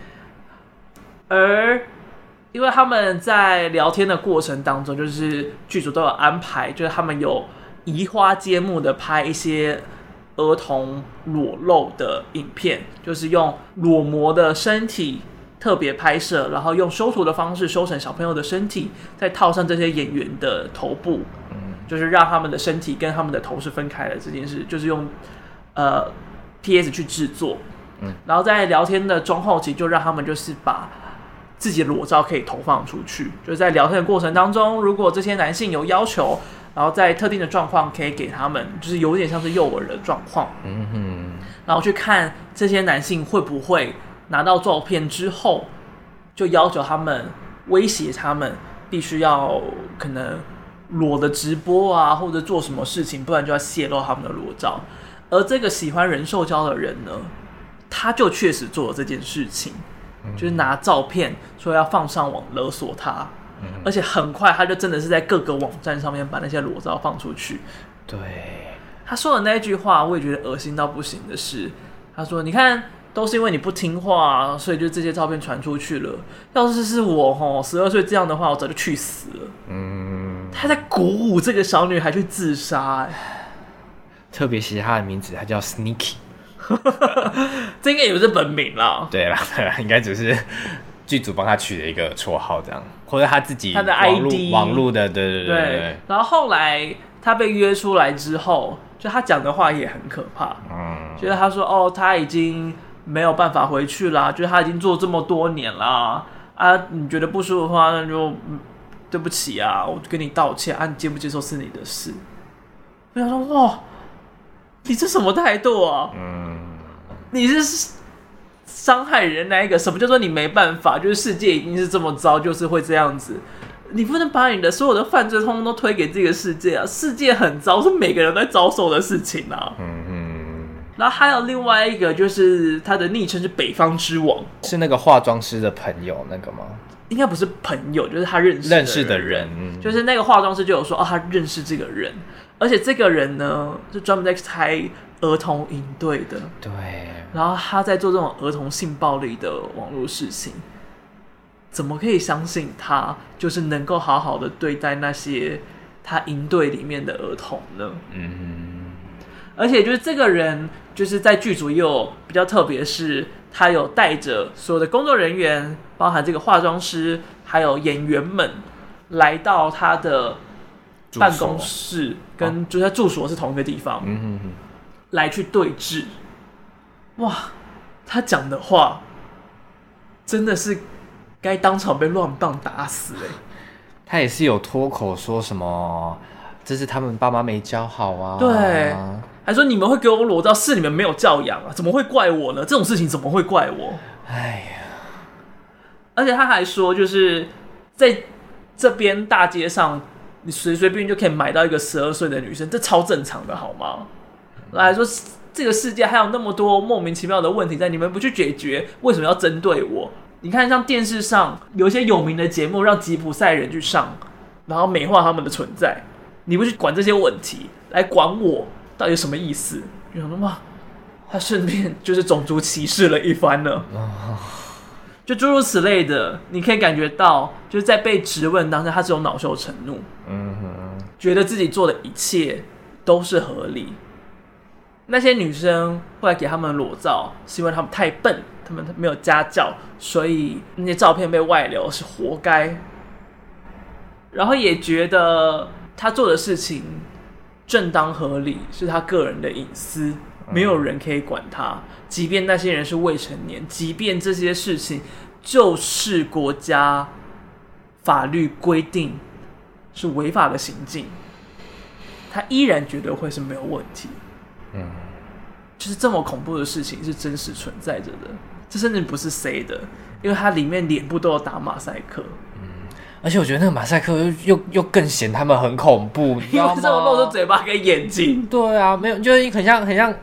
而因为他们在聊天的过程当中，就是剧组都有安排，就是他们有移花接木的拍一些儿童裸露的影片，就是用裸模的身体特别拍摄，然后用修图的方式修成小朋友的身体，再套上这些演员的头部，嗯、就是让他们的身体跟他们的头是分开的这件事，就是用呃 P S 去制作，嗯、然后在聊天的中后期就让他们就是把自己的裸照可以投放出去，就是在聊天的过程当中，如果这些男性有要求，然后在特定的状况可以给他们，就是有点像是诱饵的状况，嗯哼，然后去看这些男性会不会拿到照片之后，就要求他们威胁他们必须要可能裸的直播啊，或者做什么事情，不然就要泄露他们的裸照。而这个喜欢人兽交的人呢，他就确实做了这件事情，就是拿照片说要放上网勒索他，而且很快他就真的是在各个网站上面把那些裸照放出去。 对， 他说的那一句话，我也觉得恶心到不行的是，他说：“你看。”都是因为你不听话，所以就这些照片传出去了。要是是我吼，十二岁这样的话，我早就去死了。嗯，他在鼓舞这个小女孩去自杀、欸。 特别写她的名字，她叫 Sneaky， 这应该也不是本名啦。 对啦，对啦，应该只是剧组帮她取了一个绰号这样，或者她自己她的 I D 网路的，对对 对, 对, 对。然后后来她被约出来之后，就她讲的话也很可怕。嗯，就是她说哦，她已经。没有办法回去啦，就是他已经做这么多年啦，啊，你觉得不舒服的话，那就、嗯、对不起啊，我跟你道歉啊，你接不接受是你的事。我想说，哇，你这什么态度啊？嗯，你是伤害人那一个？什么叫做你没办法？就是世界已经是这么糟，就是会这样子。你不能把你的所有的犯罪通通都推给这个世界啊！世界很糟，是每个人都在遭受的事情啊。嗯嗯。然后还有另外一个，就是他的昵称是北方之王， 是那个化妆师的朋友那个吗？ 应该不是朋友，就是他认识的人认识的人，嗯、 就是那个化妆师就有说哦，他认识这个人，而且这个人呢，就专门在开儿童营队的， 对， 然后他在做这种儿童性暴力的网络事情，怎么可以相信他就是能够好好的对待那些他营队里面的儿童呢？嗯，而且就是这个人。就是在剧组也有比较特别，是他有带着所有的工作人员，包含这个化妆师，还有演员们，来到他的办公室，跟就是他住所是同一个地方，嗯哼哼，来去对峙。哇，他讲的话真的是该当场被乱棒打死哎、欸！ 他也是有脱口说什么，这是他们爸妈没教好啊， 对。还说你们会给我裸照，是你们没有教养啊，怎么会怪我呢？这种事情怎么会怪我？哎呀！而且他还说，就是在这边大街上，你随随便便就可以买到一个十二岁的女生，这超正常的，好吗？还说这个世界还有那么多莫名其妙的问题在，你们不去解决，为什么要针对我？你看，像电视上有一些有名的节目，让吉普赛人去上，然后美化他们的存在，你不去管这些问题，来管我？到底有什么意思？就想说哇，他顺便就是种族歧视了一番呢，就诸如此类的，你可以感觉到，就是在被质问当下，他是有恼羞成怒，嗯哼，觉得自己做的一切都是合理。那些女生后来给他们裸照，是因为他们太笨，他们没有家教，所以那些照片被外流是活该。然后也觉得他做的事情正当合理，是他个人的隐私，没有人可以管他。即便那些人是未成年，即便这些事情就是国家法律规定是违法的行径，他依然觉得会是没有问题。嗯，就是这么恐怖的事情是真实存在着的，这甚至不是谁的，因为它里面脸部都有打马赛克。 而且我觉得那个马赛克又又又更显他们很恐怖， 因为这种露出嘴巴跟眼睛。 对啊，没有，就是很像很像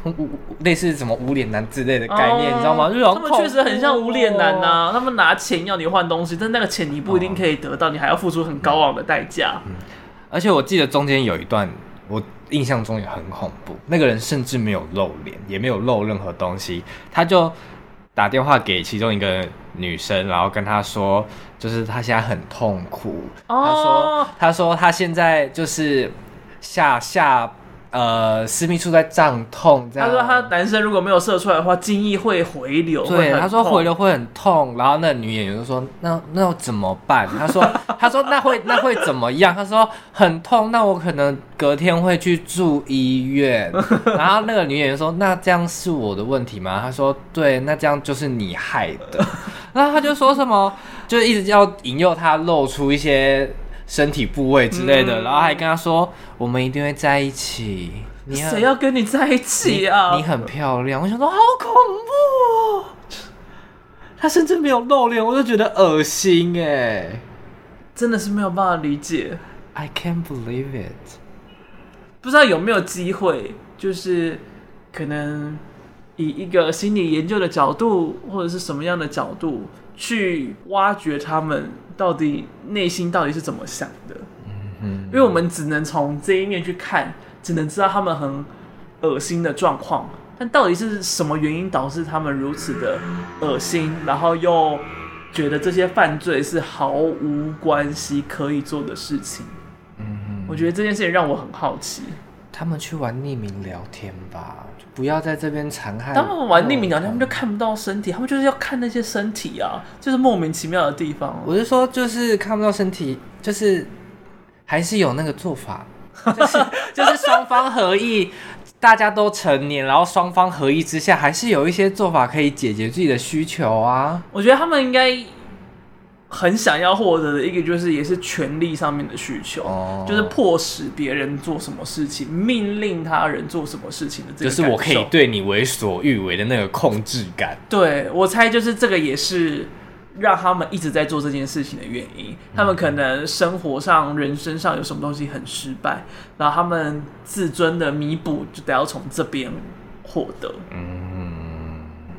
类似什么无脸男之类的概念， 哦、 你知道吗？就是他们确实很像无脸男呐、啊，他们拿钱要你换东西，但那个钱你不一定可以得到，你还要付出很高昂的代价。 嗯、而且我记得中间有一段，我印象中也很恐怖，那个人甚至没有露脸，也没有露任何东西，他就打电话给其中一个女生，然后跟她说，就是她现在很痛苦。哦、她说，她说她现在就是下下呃私密处在胀痛，这样。 他说他男生如果没有射出来的话，精液会回流。 对，他说回流会很痛，然后那女演员就说那那要怎么办？他说他说那会那会怎么样？他说很痛，那我可能隔天会去住医院。然后那个女演员说那这样是我的问题吗？他说对，那这样就是你害的。然后他就说什么，就是一直要引诱他露出一些身体部位之类的，嗯、然后还跟他说我们一定会在一起。 谁要跟你在一起啊？ 你, 你很漂亮。我想说好恐怖哦，他甚至没有露脸，我就觉得恶心哎， 真的是没有办法理解。 I can't believe it。 不知道有没有机会，就是可能以一个心理研究的角度，或者是什么样的角度去挖掘他们到底内心到底是怎么想的。嗯、因为我们只能从这一面去看，只能知道他们很恶心的状况，但到底是什么原因导致他们如此的恶心，然后又觉得这些犯罪是毫无关系可以做的事情。嗯、我觉得这件事情让我很好奇。 他们去玩匿名聊天吧，就不要在这边残害。 他们玩匿名聊天，他们就看不到身体，他们就是要看那些身体啊，就是莫名其妙的地方。 我是说，就是看不到身体，就是还是有那个做法。就是就是双方合意，大家都成年，然后双方合意之下，还是有一些做法可以解决自己的需求啊。 我觉得他们应该很想要获得的一个，就是也是权力上面的需求，哦、就是迫使别人做什么事情，命令他人做什么事情的这个感受， 就是我可以对你为所欲为的那个控制感。 对，我猜就是这个也是让他们一直在做这件事情的原因。他们可能生活上、人生上有什么东西很失败，然后他们自尊的弥补就得要从这边获得。嗯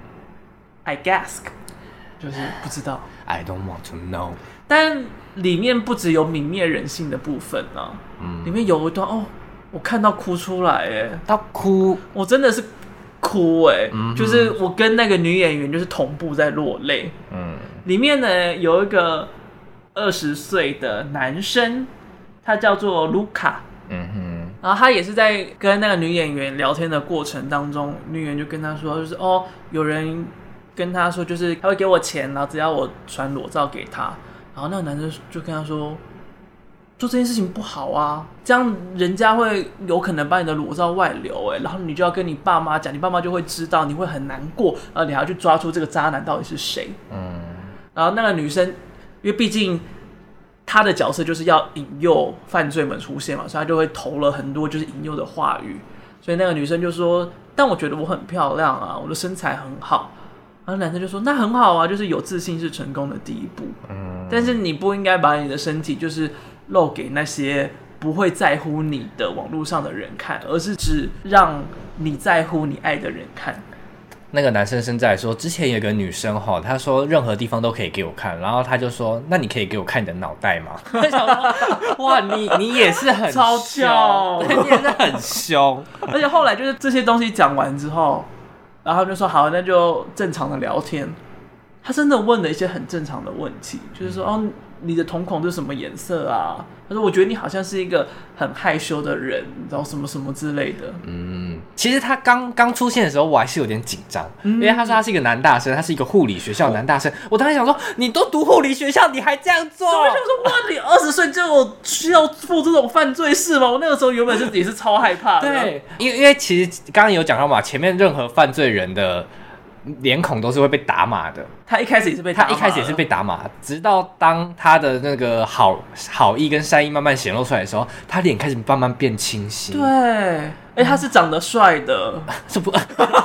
，I guess 就是不知道 ，I don't want to know。 但里面不只有泯灭人性的部分啊，嗯、里面有一段哦，我看到哭出来哎， 到哭， 我真的是哭哎、嗯，就是我跟那个女演员就是同步在落泪。嗯。里面呢有一个二十岁的男生，他叫做卢卡，嗯哼，然后他也是在跟那个女演员聊天的过程当中，女演员就跟他说，就是哦，有人跟他说，就是他会给我钱，然后只要我传裸照给他，然后那个男生就跟他说，做这件事情不好啊，这样人家会有可能把你的裸照外流，哎，然后你就要跟你爸妈讲，你爸妈就会知道，你会很难过，然后你还要去抓出这个渣男到底是谁，嗯。然后那个女生，因为毕竟她的角色就是要引诱犯罪们出现嘛，所以她就会投了很多就是引诱的话语。所以那个女生就说：“但我觉得我很漂亮啊，我的身材很好。”然后男生就说：“那很好啊，就是有自信是成功的第一步。嗯，但是你不应该把你的身体就是露给那些不会在乎你的网络上的人看，而是只让你在乎你爱的人看。” 那个男生甚至来说，之前有个女生哈，她说任何地方都可以给我看，然后他就说，那你可以给我看你的脑袋吗？我想说，哇，你你也是很超巧， 对，你也是很凶。 而且后来就是这些东西讲完之后，然后就说好，那就正常的聊天。他真的问了一些很正常的问题，就是说，哦，你的瞳孔是什么颜色啊？他说，我觉得你好像是一个很害羞的人，然后什么什么之类的。 嗯，其实他刚刚出现的时候，我还是有点紧张，嗯、因为他说他是一个男大生，他是一个护理学校的男大生。我当时想说，你都读护理学校，你还这样做？ 我想说，哇，你二十岁就有需要做这种犯罪事吗？我那个时候原本是也是超害怕的。 对，因为因为其实刚刚有讲到嘛，前面任何犯罪人的脸孔都是会被打码的。 他一开始也是被打码， 他一开始也是被打码，直到当他的那个好好意跟善意慢慢显露出来的时候，他脸开始慢慢变清晰。 对，哎、欸，他是长得帅的， 是不？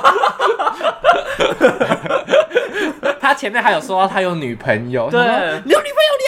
他前面还有说到他有女朋友， 对， 你有女朋友，你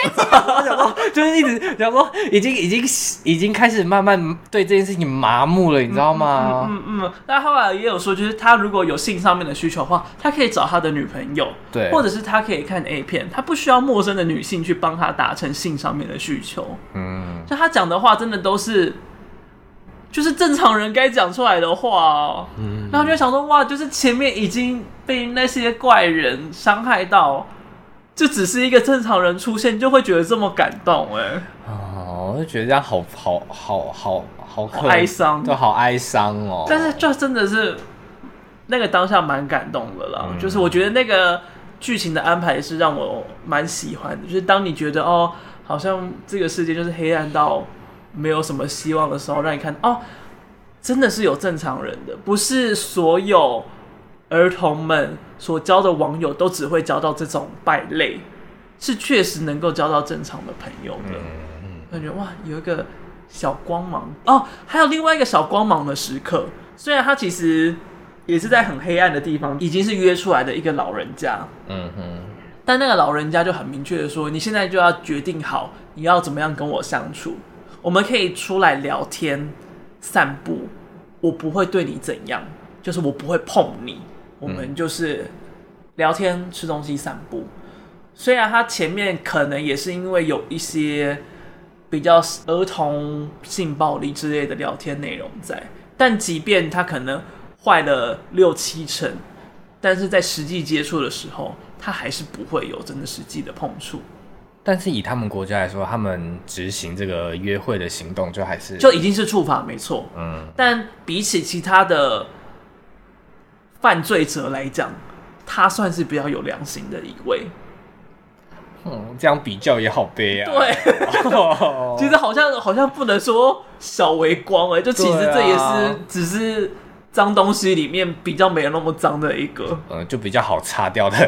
年轻了。 我想说，就是一直想说，已经已经已经开始慢慢对这件事情麻木了，你知道吗？ 嗯嗯嗯。但后来也有说，就是他如果有性上面的需求的话，他可以找他的女朋友， 对， 或者是他可以看 A 片，他不需要陌生的女性去帮他达成性上面的需求。嗯，就他讲的话，真的都是。就是正常人该讲出来的话哦，嗯，然后就想说，哇，就是前面已经被那些怪人伤害到，就只是一个正常人出现，就会觉得这么感动哎。 哦，我就觉得这样好好好好好好哀伤， 对，好哀伤哦。 但是就真的是那个当下蛮感动的啦，嗯、就是我觉得那个剧情的安排是让我蛮喜欢的，就是当你觉得哦，好像这个世界就是黑暗到。没有什么希望的时候，让你看哦，真的是有正常人的，不是所有儿童们所交的网友都只会交到这种败类，是确实能够交到正常的朋友的。感觉哇，有一个小光芒哦，还有另外一个小光芒的时刻，虽然他其实也是在很黑暗的地方，已经是约出来的一个老人家，嗯哼，但那个老人家就很明确的说，你现在就要决定好你要怎么样跟我相处。我们可以出来聊天、散步，我不会对你怎样，就是我不会碰你。我们就是聊天、吃东西、散步。虽然他前面可能也是因为有一些比较儿童性暴力之类的聊天内容在，但即便他可能坏了六七成，但是在实际接触的时候，他还是不会有真的实际的碰触。 但是以他们国家来说，他们执行这个约会的行动就还是就已经是触法没错，嗯，但比起其他的犯罪者来讲，他算是比较有良心的一位。 嗯，这样比较也好悲啊。 对，其实好像好像不能说小微光哎、欸，就其实这也是、啊、只是。脏东西里面比较没有那么脏的一个， 呃，就比较好擦掉的。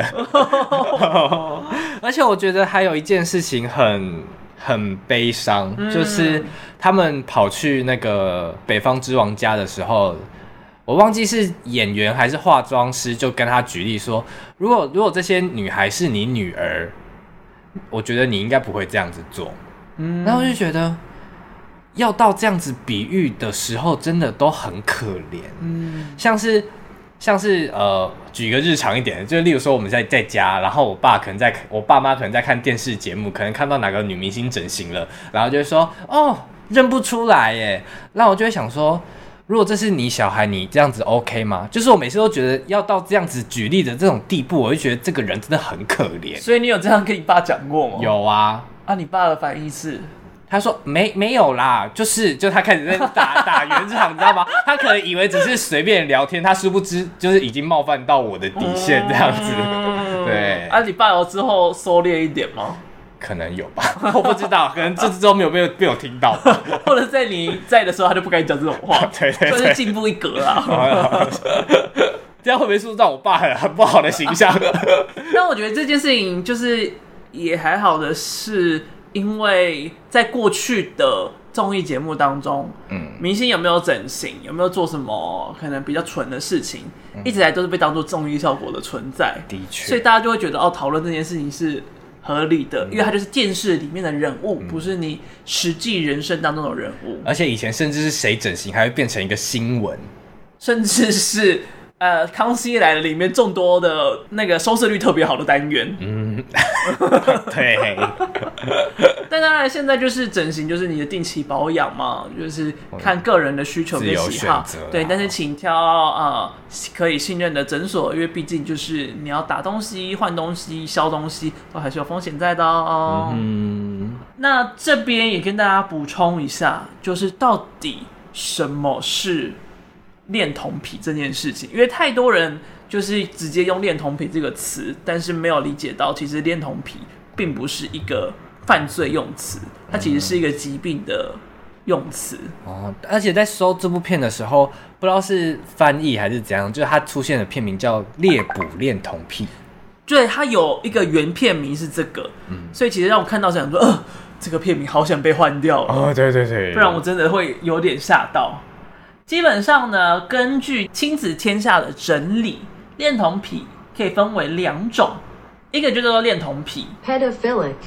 而且我觉得还有一件事情很很悲伤，嗯、就是他们跑去那个北方之王家的时候，我忘记是演员还是化妆师，就跟他举例说，如果如果这些女孩是你女儿，我觉得你应该不会这样子做。嗯，然后我就觉得。要到这样子比喻的时候，真的都很可怜。嗯，像是像是呃，举一个日常一点的，就例如说我们在在家，然后我爸可能在，我爸妈可能在看电视节目，可能看到哪个女明星整形了，然后就会说哦认不出来耶，那我就会想说，如果这是你小孩，你这样子 OK 吗？就是我每次都觉得要到这样子举例的这种地步，我就觉得这个人真的很可怜。 所以你有这样跟你爸讲过吗？ 有啊。 啊，你爸的反应是？ 他说没没有啦，就是就他开始在打打圆场，你知道吗？他可能以为只是随便聊天，他殊不知就是已经冒犯到我的底线这样子。嗯、对， 啊，你爸有之后收敛一点吗？ 可能有吧，我不知道，可能这之后没有被我被我听到， 或者在你在的时候他就不敢讲这种话， 对对对， 算是进步一格啦。 这样会不会塑造我爸很很不好的形象？ 但我觉得这件事情就是也还好的是。因为在过去的综艺节目当中，嗯，明星有没有整形，有没有做什么可能比较蠢的事情，嗯、一直来都是被当作综艺效果的存在。 的确， 所以大家就会觉得哦，讨论这件事情是合理的，嗯、因为它就是电视里面的人物，嗯、不是你实际人生当中的人物。 而且以前甚至是谁整形，还会变成一个新闻， 甚至是。呃，康熙来了里面众多的那个收视率特别好的单元，嗯， 对。 但当然，现在就是整形，就是你的定期保养嘛，就是看个人的需求跟喜好，对。但是请挑呃可以信任的诊所，因为毕竟就是你要打东西、换东西、消东西，都还是有风险在的哦。嗯，那这边也跟大家补充一下，就是到底什么是？恋童癖这件事情，因为太多人就是直接用恋童癖这个词，但是没有理解到，其实恋童癖并不是一个犯罪用词，它其实是一个疾病的用词。 哦，而且在搜这部片的时候，不知道是翻译还是怎样，就是它出现的片名叫《猎捕恋童癖》。 对，它有一个原片名是这个，嗯，所以其实让我看到想说，呃，这个片名好想被换掉了。 哦，对对对， 不然我真的会有点吓到。基本上呢，根据亲子天下的整理，恋童癖可以分为两种，一个就叫做恋童癖 （pedophilic），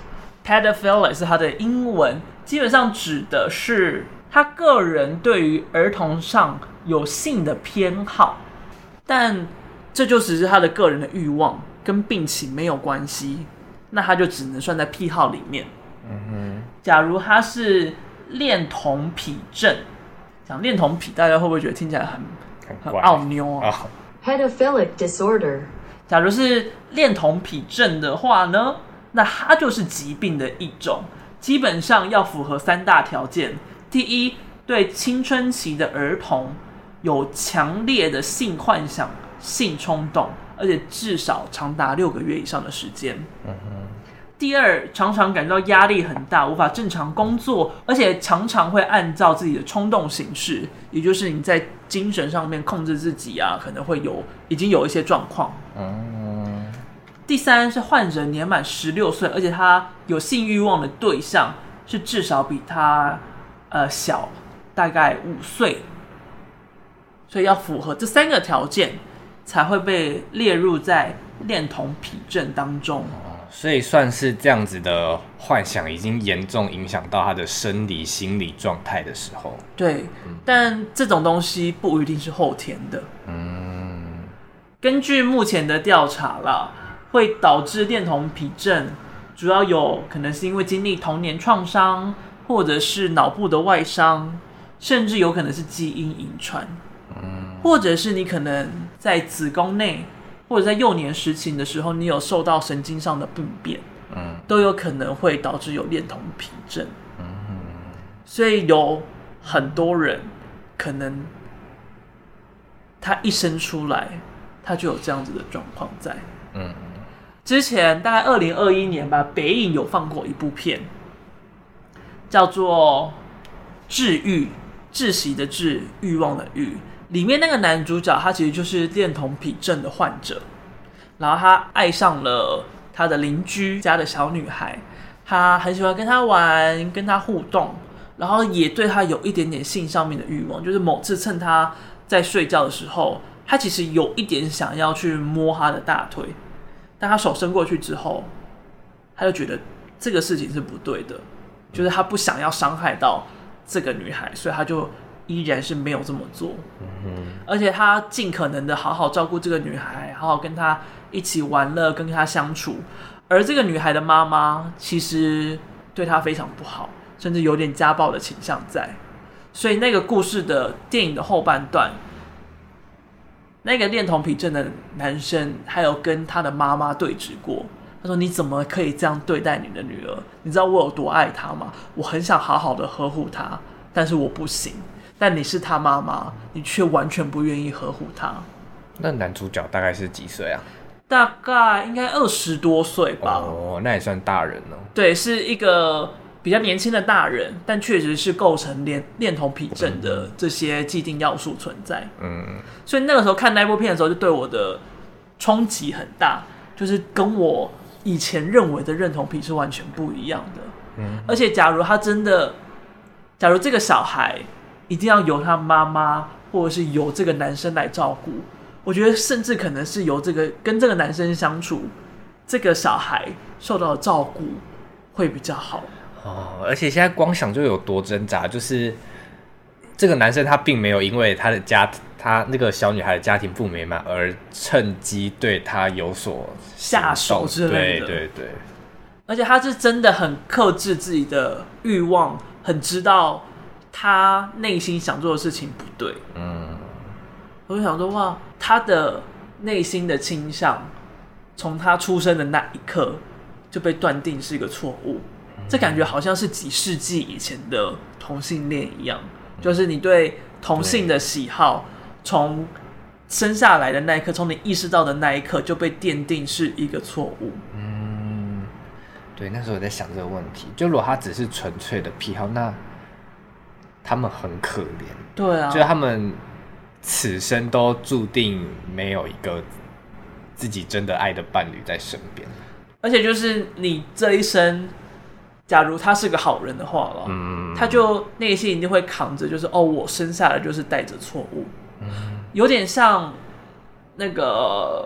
pedophilia 是它的英文，基本上指的是他个人对于儿童上有性的偏好，但这就只是他的个人的欲望，跟病情没有关系，那他就只能算在癖好里面。嗯哼，假如他是恋童癖症，讲恋童癖，大家会不会觉得听起来很很奥妞啊、哦、 ？Pedophilic disorder。假如是恋童癖症的话呢，那它就是疾病的一种，基本上要符合三大条件。第一，对青春期的儿童有强烈的性幻想、性冲动，而且至少长达六个月以上的时间。嗯哼。第二，常常感到压力很大，无法正常工作，而且常常会按照自己的冲动行事，也就是你在精神上面控制自己啊，可能会有已经有一些状况。嗯。第三是患者年满十六岁，而且他有性欲望的对象是至少比他呃小大概五岁，所以要符合这三个条件，才会被列入在恋童癖症当中。 所以算是这样子的幻想已经严重影响到他的生理心理状态的时候。 对、嗯、但这种东西不一定是后天的。嗯，根据目前的调查啦，会导致恋童癖症主要有可能是因为经历童年创伤，或者是脑部的外伤，甚至有可能是基因遗传。嗯，或者是你可能在子宫内或者在幼年时期的时候，你有受到神经上的病变，嗯，都有可能会导致有恋童癖症。嗯，所以有很多人可能他一生出来，他就有这样子的状况在。嗯，之前大概二零二一年吧，北影有放过一部片，叫做《治愈》，窒息的窒，欲望的欲。里面那个男主角他其实就是恋童癖症的患者，然后他爱上了他的邻居家的小女孩，他很喜欢跟他玩，跟他互动，然后也对他有一点点性上面的欲望，就是某次趁他在睡觉的时候，他其实有一点想要去摸他的大腿，但他手伸过去之后，他就觉得这个事情是不对的，就是他不想要伤害到这个女孩，所以他就依然是没有这么做。嗯、而且他尽可能的好好照顾这个女孩，好好跟她一起玩乐，跟她相处。而这个女孩的妈妈其实对她非常不好，甚至有点家暴的倾向在。所以那个故事的电影的后半段，那个恋童癖症的男生还有跟他的妈妈对峙过。他说：“你怎么可以这样对待你的女儿？你知道我有多爱她吗？我很想好好的呵护她，但是我不行。但你是她妈妈，你却完全不愿意呵护她。” 那男主角大概是几岁啊？ 大概应该二十多岁吧。 哦，那也算大人了。 对，是一个比较年轻的大人，但确实是构成恋恋童癖症的这些既定要素存在。嗯，所以那个时候看那部片的时候，就对我的冲击很大，就是跟我以前认为的恋童癖是完全不一样的。嗯，而且假如他真的，假如这个小孩一定要由他妈妈或者是由这个男生来照顾，我觉得甚至可能是由这个跟这个男生相处，这个小孩受到的照顾会比较好。 哦，而且现在光想就有多挣扎，就是这个男生他并没有因为他的家他那个小女孩的家庭不美满而趁机对他有所下手之类的。 对对对， 而且他是真的很克制自己的欲望，很知道他内心想做的事情不对。嗯，我就想说，哇，他的内心的倾向从他出生的那一刻就被断定是一个错误。这感觉好像是几世纪以前的同性恋一样，就是你对同性的喜好从生下来的那一刻，从你意识到的那一刻就被奠定是一个错误。 嗯，对，那时候我在想这个问题，就如果他只是纯粹的癖好，那他们很可怜。 对啊， 就是他们此生都注定没有一个自己真的爱的伴侣在身边。 而且就是你这一生，假如他是个好人的话了，嗯，他就内心一定会扛着，就是哦，我生下来就是带着错误，嗯，有点像那个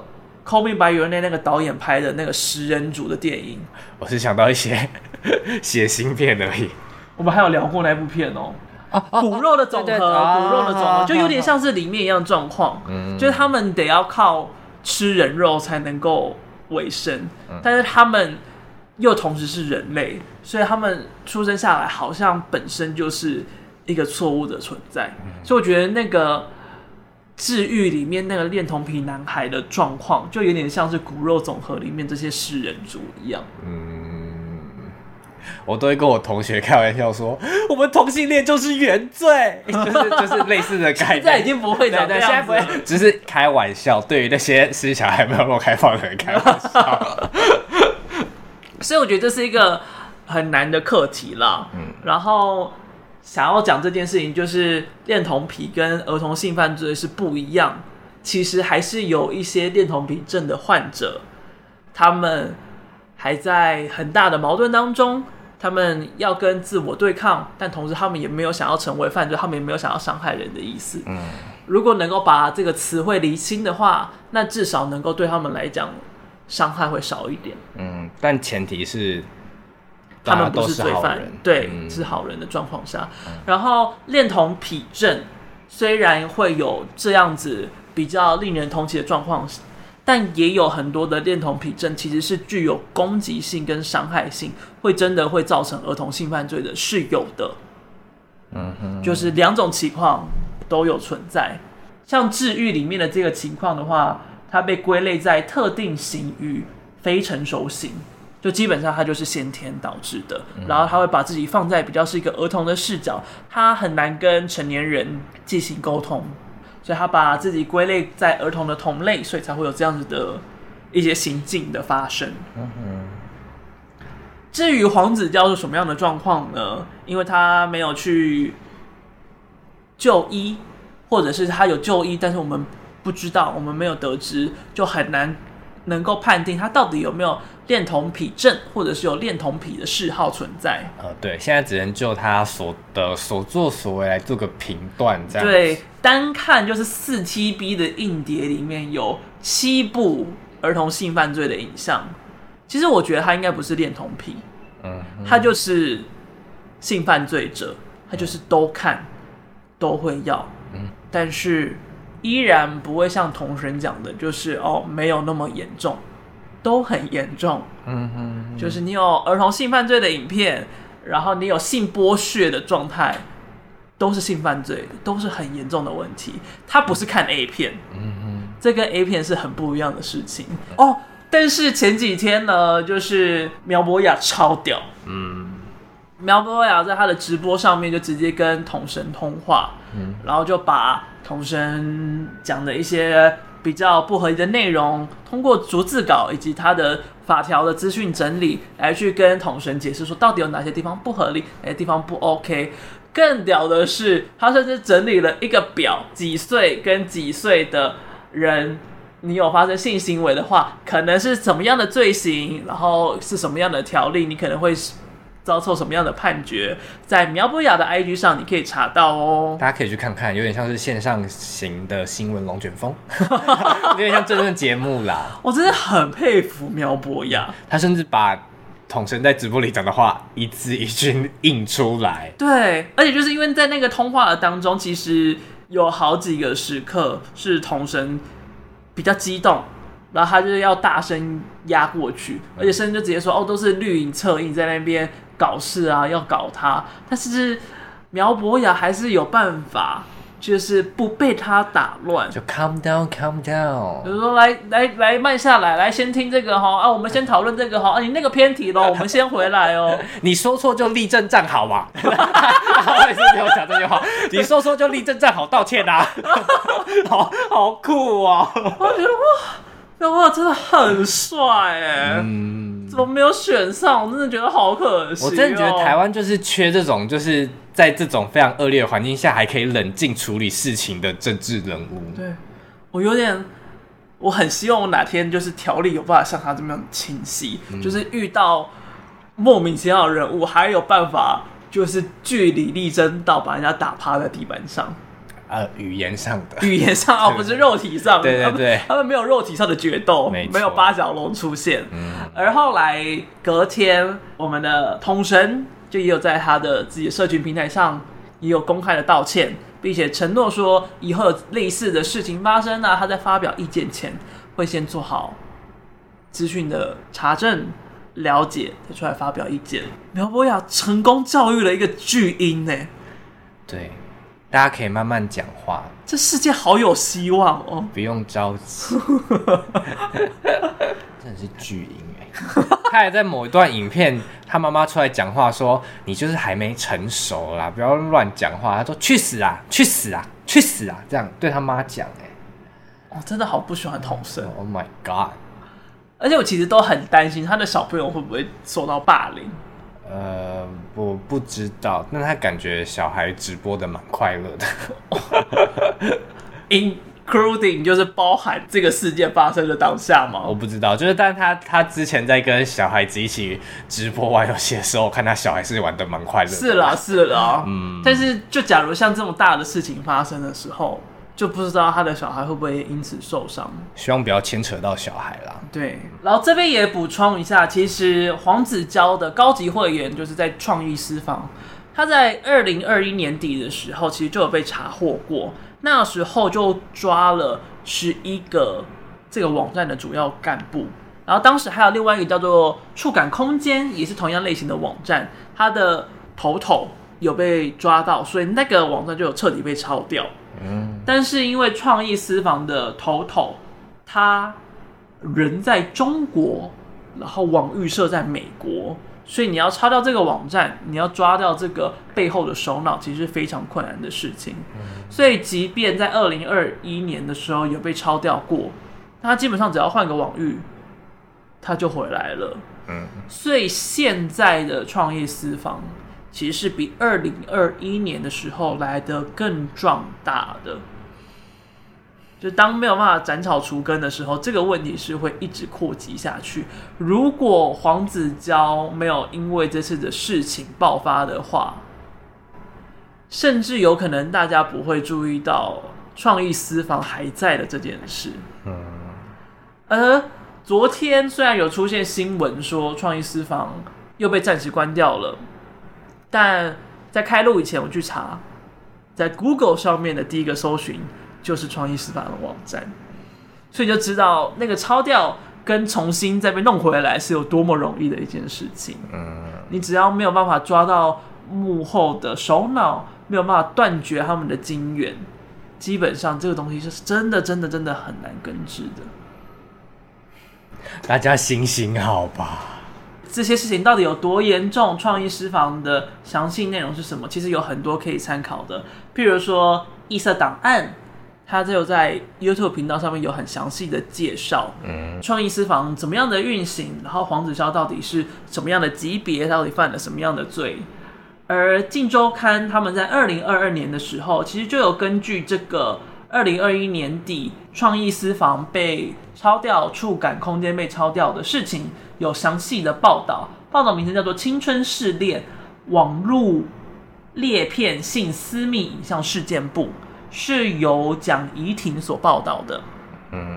Call Me by Your Name 那个导演拍的那个食人族的电影。 我是想到一些血腥片而已。 我们还有聊过那部片哦。啊、骨肉的总和， 对对对骨肉的总和、 啊、 就有点像是里面一样的状况、嗯，就是他们得要靠吃人肉才能够维生、嗯，但是他们又同时是人类，所以他们出生下来好像本身就是一个错误的存在、嗯，所以我觉得那个治愈里面那个恋童癖男孩的状况，就有点像是骨肉总和里面这些食人族一样。嗯。 我都会跟我同学开玩笑说，我们同性恋就是原罪，就是就是类似的概念。 现在已经不会讲这样子了， 现在不会，只是开玩笑。对于那些思想还没有那么开放的人开玩笑。 所以我觉得这是一个很难的课题啦。嗯，然后想要讲这件事情，就是恋童癖跟儿童性犯罪是不一样。其实还是有一些恋童癖症的患者，他们还在很大的矛盾当中，他们要跟自我对抗，但同时他们也没有想要成为犯罪，他们也没有想要伤害人的意思。嗯，如果能够把这个词汇厘清的话，那至少能够对他们来讲伤害会少一点。 嗯，但前提是他们不是罪犯，对、嗯，是好人的状况下、嗯。然后恋童癖症虽然会有这样子比较令人同情的状况，但也有很多的恋童癖症其实是具有攻击性跟伤害性，会真的会造成儿童性犯罪的，是有的。嗯哼，就是两种情况都有存在。像治愈里面的这个情况的话，它被归类在特定型与非成熟型，就基本上它就是先天导致的。然后他会把自己放在比较是一个儿童的视角，他很难跟成年人进行沟通。所以他把自己归类在儿童的同类，所以才会有这样子的一些行径的发生。嗯哼。至于黄子佼是什么样的状况呢？因为他没有去就医，或者是他有就医，但是我们不知道，我们没有得知，就很难能够判定他到底有没有恋童癖症，或者是有恋童癖的嗜好存在。 呃，对，现在只能就他所的所作所为来做个评断，这样子。 对，单看就是四 T B 的硬碟里面有七部儿童性犯罪的影像。其实我觉得他应该不是恋童癖，嗯，他就是性犯罪者，他就是都看都会要，嗯，但是依然不会像同神讲的，就是哦没有那么严重，都很严重，嗯哼，就是你有儿童性犯罪的影片，然后你有性剥削的状态，都是性犯罪，都是很严重的问题。他不是看 A 片，嗯哼，这跟 A 片是很不一样的事情哦。但是前几天呢，就是苗博雅超屌，嗯，苗博雅在他的直播上面就直接跟统神通话，嗯，然后就把统神讲的一些比较不合理的内容，通过逐字稿以及他的法条的资讯整理来去跟统神解释说，到底有哪些地方不合理，哪些地方不 OK。更屌的是，他甚至整理了一个表，几岁跟几岁的人，你有发生性行为的话，可能是什么样的罪行，然后是什么样的条例，你可能会遭受什么样的判决，在苗博雅的 I G 上你可以查到哦， 大家可以去看看，有点像是线上型的新闻龙卷风，有点像真正节目啦。 我真的很佩服苗博雅， 他甚至把统神在直播里讲的话一字一句印出来。 对，而且就是因为在那个通话的当中，其实有好几个时刻是统神比较激动，然后他就是要大声压过去，而且甚至就直接说哦，都是绿营侧翼在那边搞事啊，要搞他。但是苗博雅还是有办法，就是不被他打乱， 就 calm down calm down， 比如说来来来慢下来，来先听这个哈啊，我们先讨论这个哈啊，你那个偏题咯，我们先回来哦。 你说错就立正站好嘛，我也是没有讲这句话，你说错就立正站好道歉啊，好好酷哦， 我觉得哇。哇，真的很帅哎！嗯，怎么没有选上？我真的觉得好可惜、哦。 我真的觉得台湾就是缺这种，就是在这种非常恶劣的环境下，还可以冷静处理事情的政治人物。 对，我有点，我很希望我哪天就是条例有办法像他这么样清晰、嗯，就是遇到莫名其妙的人物，还有办法就是据理力争到把人家打趴在地板上。 呃，语言上的， 语言上哦，不是肉体上的， 对对对， 他们没有肉体上的决斗，没有八角笼出现。嗯，而后来隔天，我们的统神就也有在他的自己的社群平台上也有公开的道歉，并且承诺说以后有类似的事情发生啊，他在发表意见前会先做好资讯的查证、了解，再出来发表意见。苗博雅成功教育了一个巨婴呢， 对。大家可以慢慢讲话， 这世界好有希望哦！ 不用着急，真的是巨婴哎！他还在某一段影片，他妈妈出来讲话说：“你就是还没成熟啦，不要乱讲话。”他说：“去死啊，去死啊，去死啊！”这样对他妈讲哎， 哦，真的好不喜欢童声 ！Oh my god！ 而且我其实都很担心他的小朋友会不会受到霸凌。 呃，我不知道，但他感觉小孩直播的蛮快乐的 ，including 就是包含这个事件发生的当下吗？ 我不知道，就是但他他之前在跟小孩子一起直播玩游戏的时候，我看他小孩是玩的蛮快乐的。 是啦是啦，嗯，但是就假如像这么大的事情发生的时候，就不知道他的小孩会不会因此受伤。 希望不要牵扯到小孩啦。 对，然后这边也补充一下，其实黄子佼的高级会员就是在创意私房，他在二零二一年底的时候，其实就有被查获过，那时候就抓了十一个这个网站的主要干部，然后当时还有另外一个叫做触感空间，也是同样类型的网站，它的头头有被抓到，所以那个网站就有彻底被抄掉。嗯，但是因为创意私房的头头，他人在中国，然后网域设在美国，所以你要抄掉这个网站，你要抓掉这个背后的首脑，其实是非常困难的事情。嗯、所以即便在二零二一年的时候有被抄掉过，他基本上只要换个网域，他就回来了。嗯，所以现在的创意私房其实是比二零二一年的时候来得更壮大的。就当没有办法斩草除根的时候，这个问题是会一直扩及下去。如果黄子佼没有因为这次的事情爆发的话，甚至有可能大家不会注意到创意私房还在的这件事。嗯，而昨天虽然有出现新闻说创意私房又被暂时关掉了，但在开录以前我去查，在 Google 上面的第一个搜寻就是创意私房的网站，所以就知道那个抄掉跟重新再被弄回来是有多么容易的一件事情。嗯，你只要没有办法抓到幕后的首脑，没有办法断绝他们的经源，基本上这个东西是真的真的真的很难根治的。 大家行行好吧。 这些事情到底有多严重？创意私房的详细内容是什么？其实有很多可以参考的，譬如说异色档案，它只有在 YouTube 频道上面有很详细的介绍，嗯，创意私房怎么样的运行，然后黄子佼到底是什么样的级别，到底犯了什么样的罪。而镜周刊他们在二零二二年的时候，其实就有根据这个二零二一年底创意私房被抄掉、触感空间被抄掉的事情，有详细的报道。报道名称叫做《青春试炼网路裂片性私密影像事件簿》，是由蒋怡婷所报道的。嗯。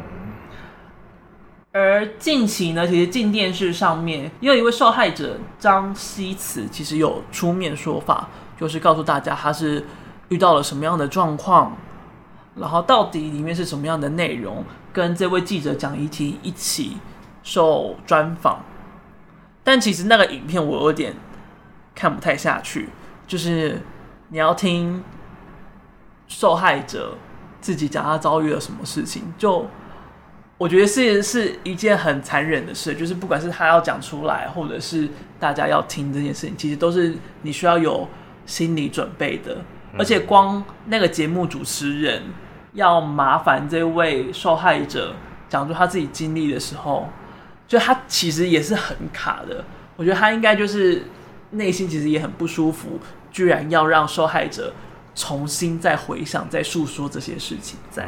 而近期呢，其实镜电视上面也有一位受害者张希慈，其实有出面说法，就是告诉大家他是遇到了什么样的状况，然后到底里面是什么样的内容，跟这位记者蒋怡婷一起受专访。但其实那个影片我有点看不太下去，就是你要听受害者自己讲他遭遇了什么事情，就我觉得是是一件很残忍的事，就是不管是他要讲出来，或者是大家要听这件事情，其实都是你需要有心理准备的。而且光那个节目主持人要麻烦这位受害者讲出他自己经历的时候，就他其实也是很卡的。我觉得他应该就是内心其实也很不舒服，居然要让受害者重新再回想、再诉说这些事情在。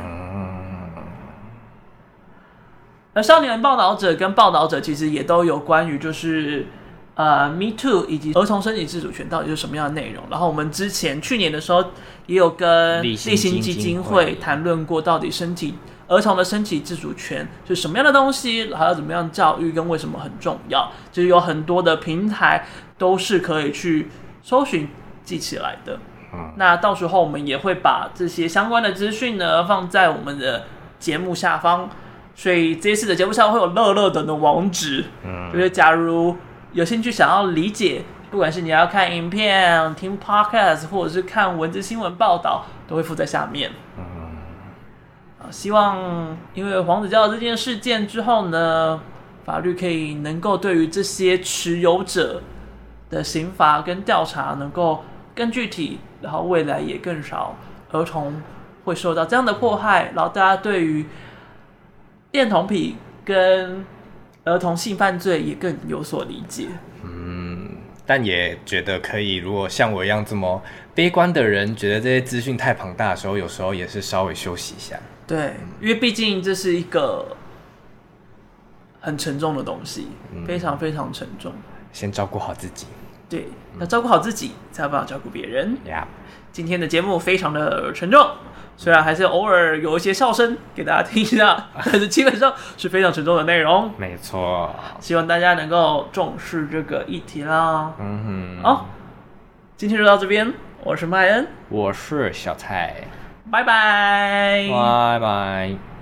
而少年报道者跟报道者其实也都有关于就是呃 Me Too 以及儿童身体自主权到底是什么样的内容。然后我们之前去年的时候也有跟立新基金会谈论过，到底身体儿童的身体自主权是什么样的东西，还要怎么样教育，跟为什么很重要。就是有很多的平台都是可以去搜寻记起来的。嗯、那到时候我们也会把这些相关的资讯呢放在我们的节目下方。所以这一次的节目上会有乐乐等的网址，嗯，就是假如有兴趣想要理解，不管是你要看影片、听 podcast， 或者是看文字新闻报道，都会附在下面。嗯，啊，希望因为黄子佼这件事件之后呢，法律可以能够对于这些持有者的刑罚跟调查能够更具体，然后未来也更少儿童会受到这样的迫害，然后大家对于恋童癖跟儿童性犯罪也更有所理解。 嗯，但也觉得可以，如果像我一样这么悲观的人，觉得这些资讯太庞大的时候，有时候也是稍微休息一下。 对，因为毕竟这是一个很沉重的东西，嗯、非常非常沉重。 先照顾好自己。 对，那照顾好自己，才有办法照顾别人。 Yeah. 今天的节目非常的沉重。虽然还是偶尔有一些笑声给大家听一下，但是基本上是非常沉重的内容。 没错， 希望大家能够重视这个议题啦。 嗯哼， 好，今天就到这边，我是麦恩， 我是小蔡， 拜拜， 拜拜。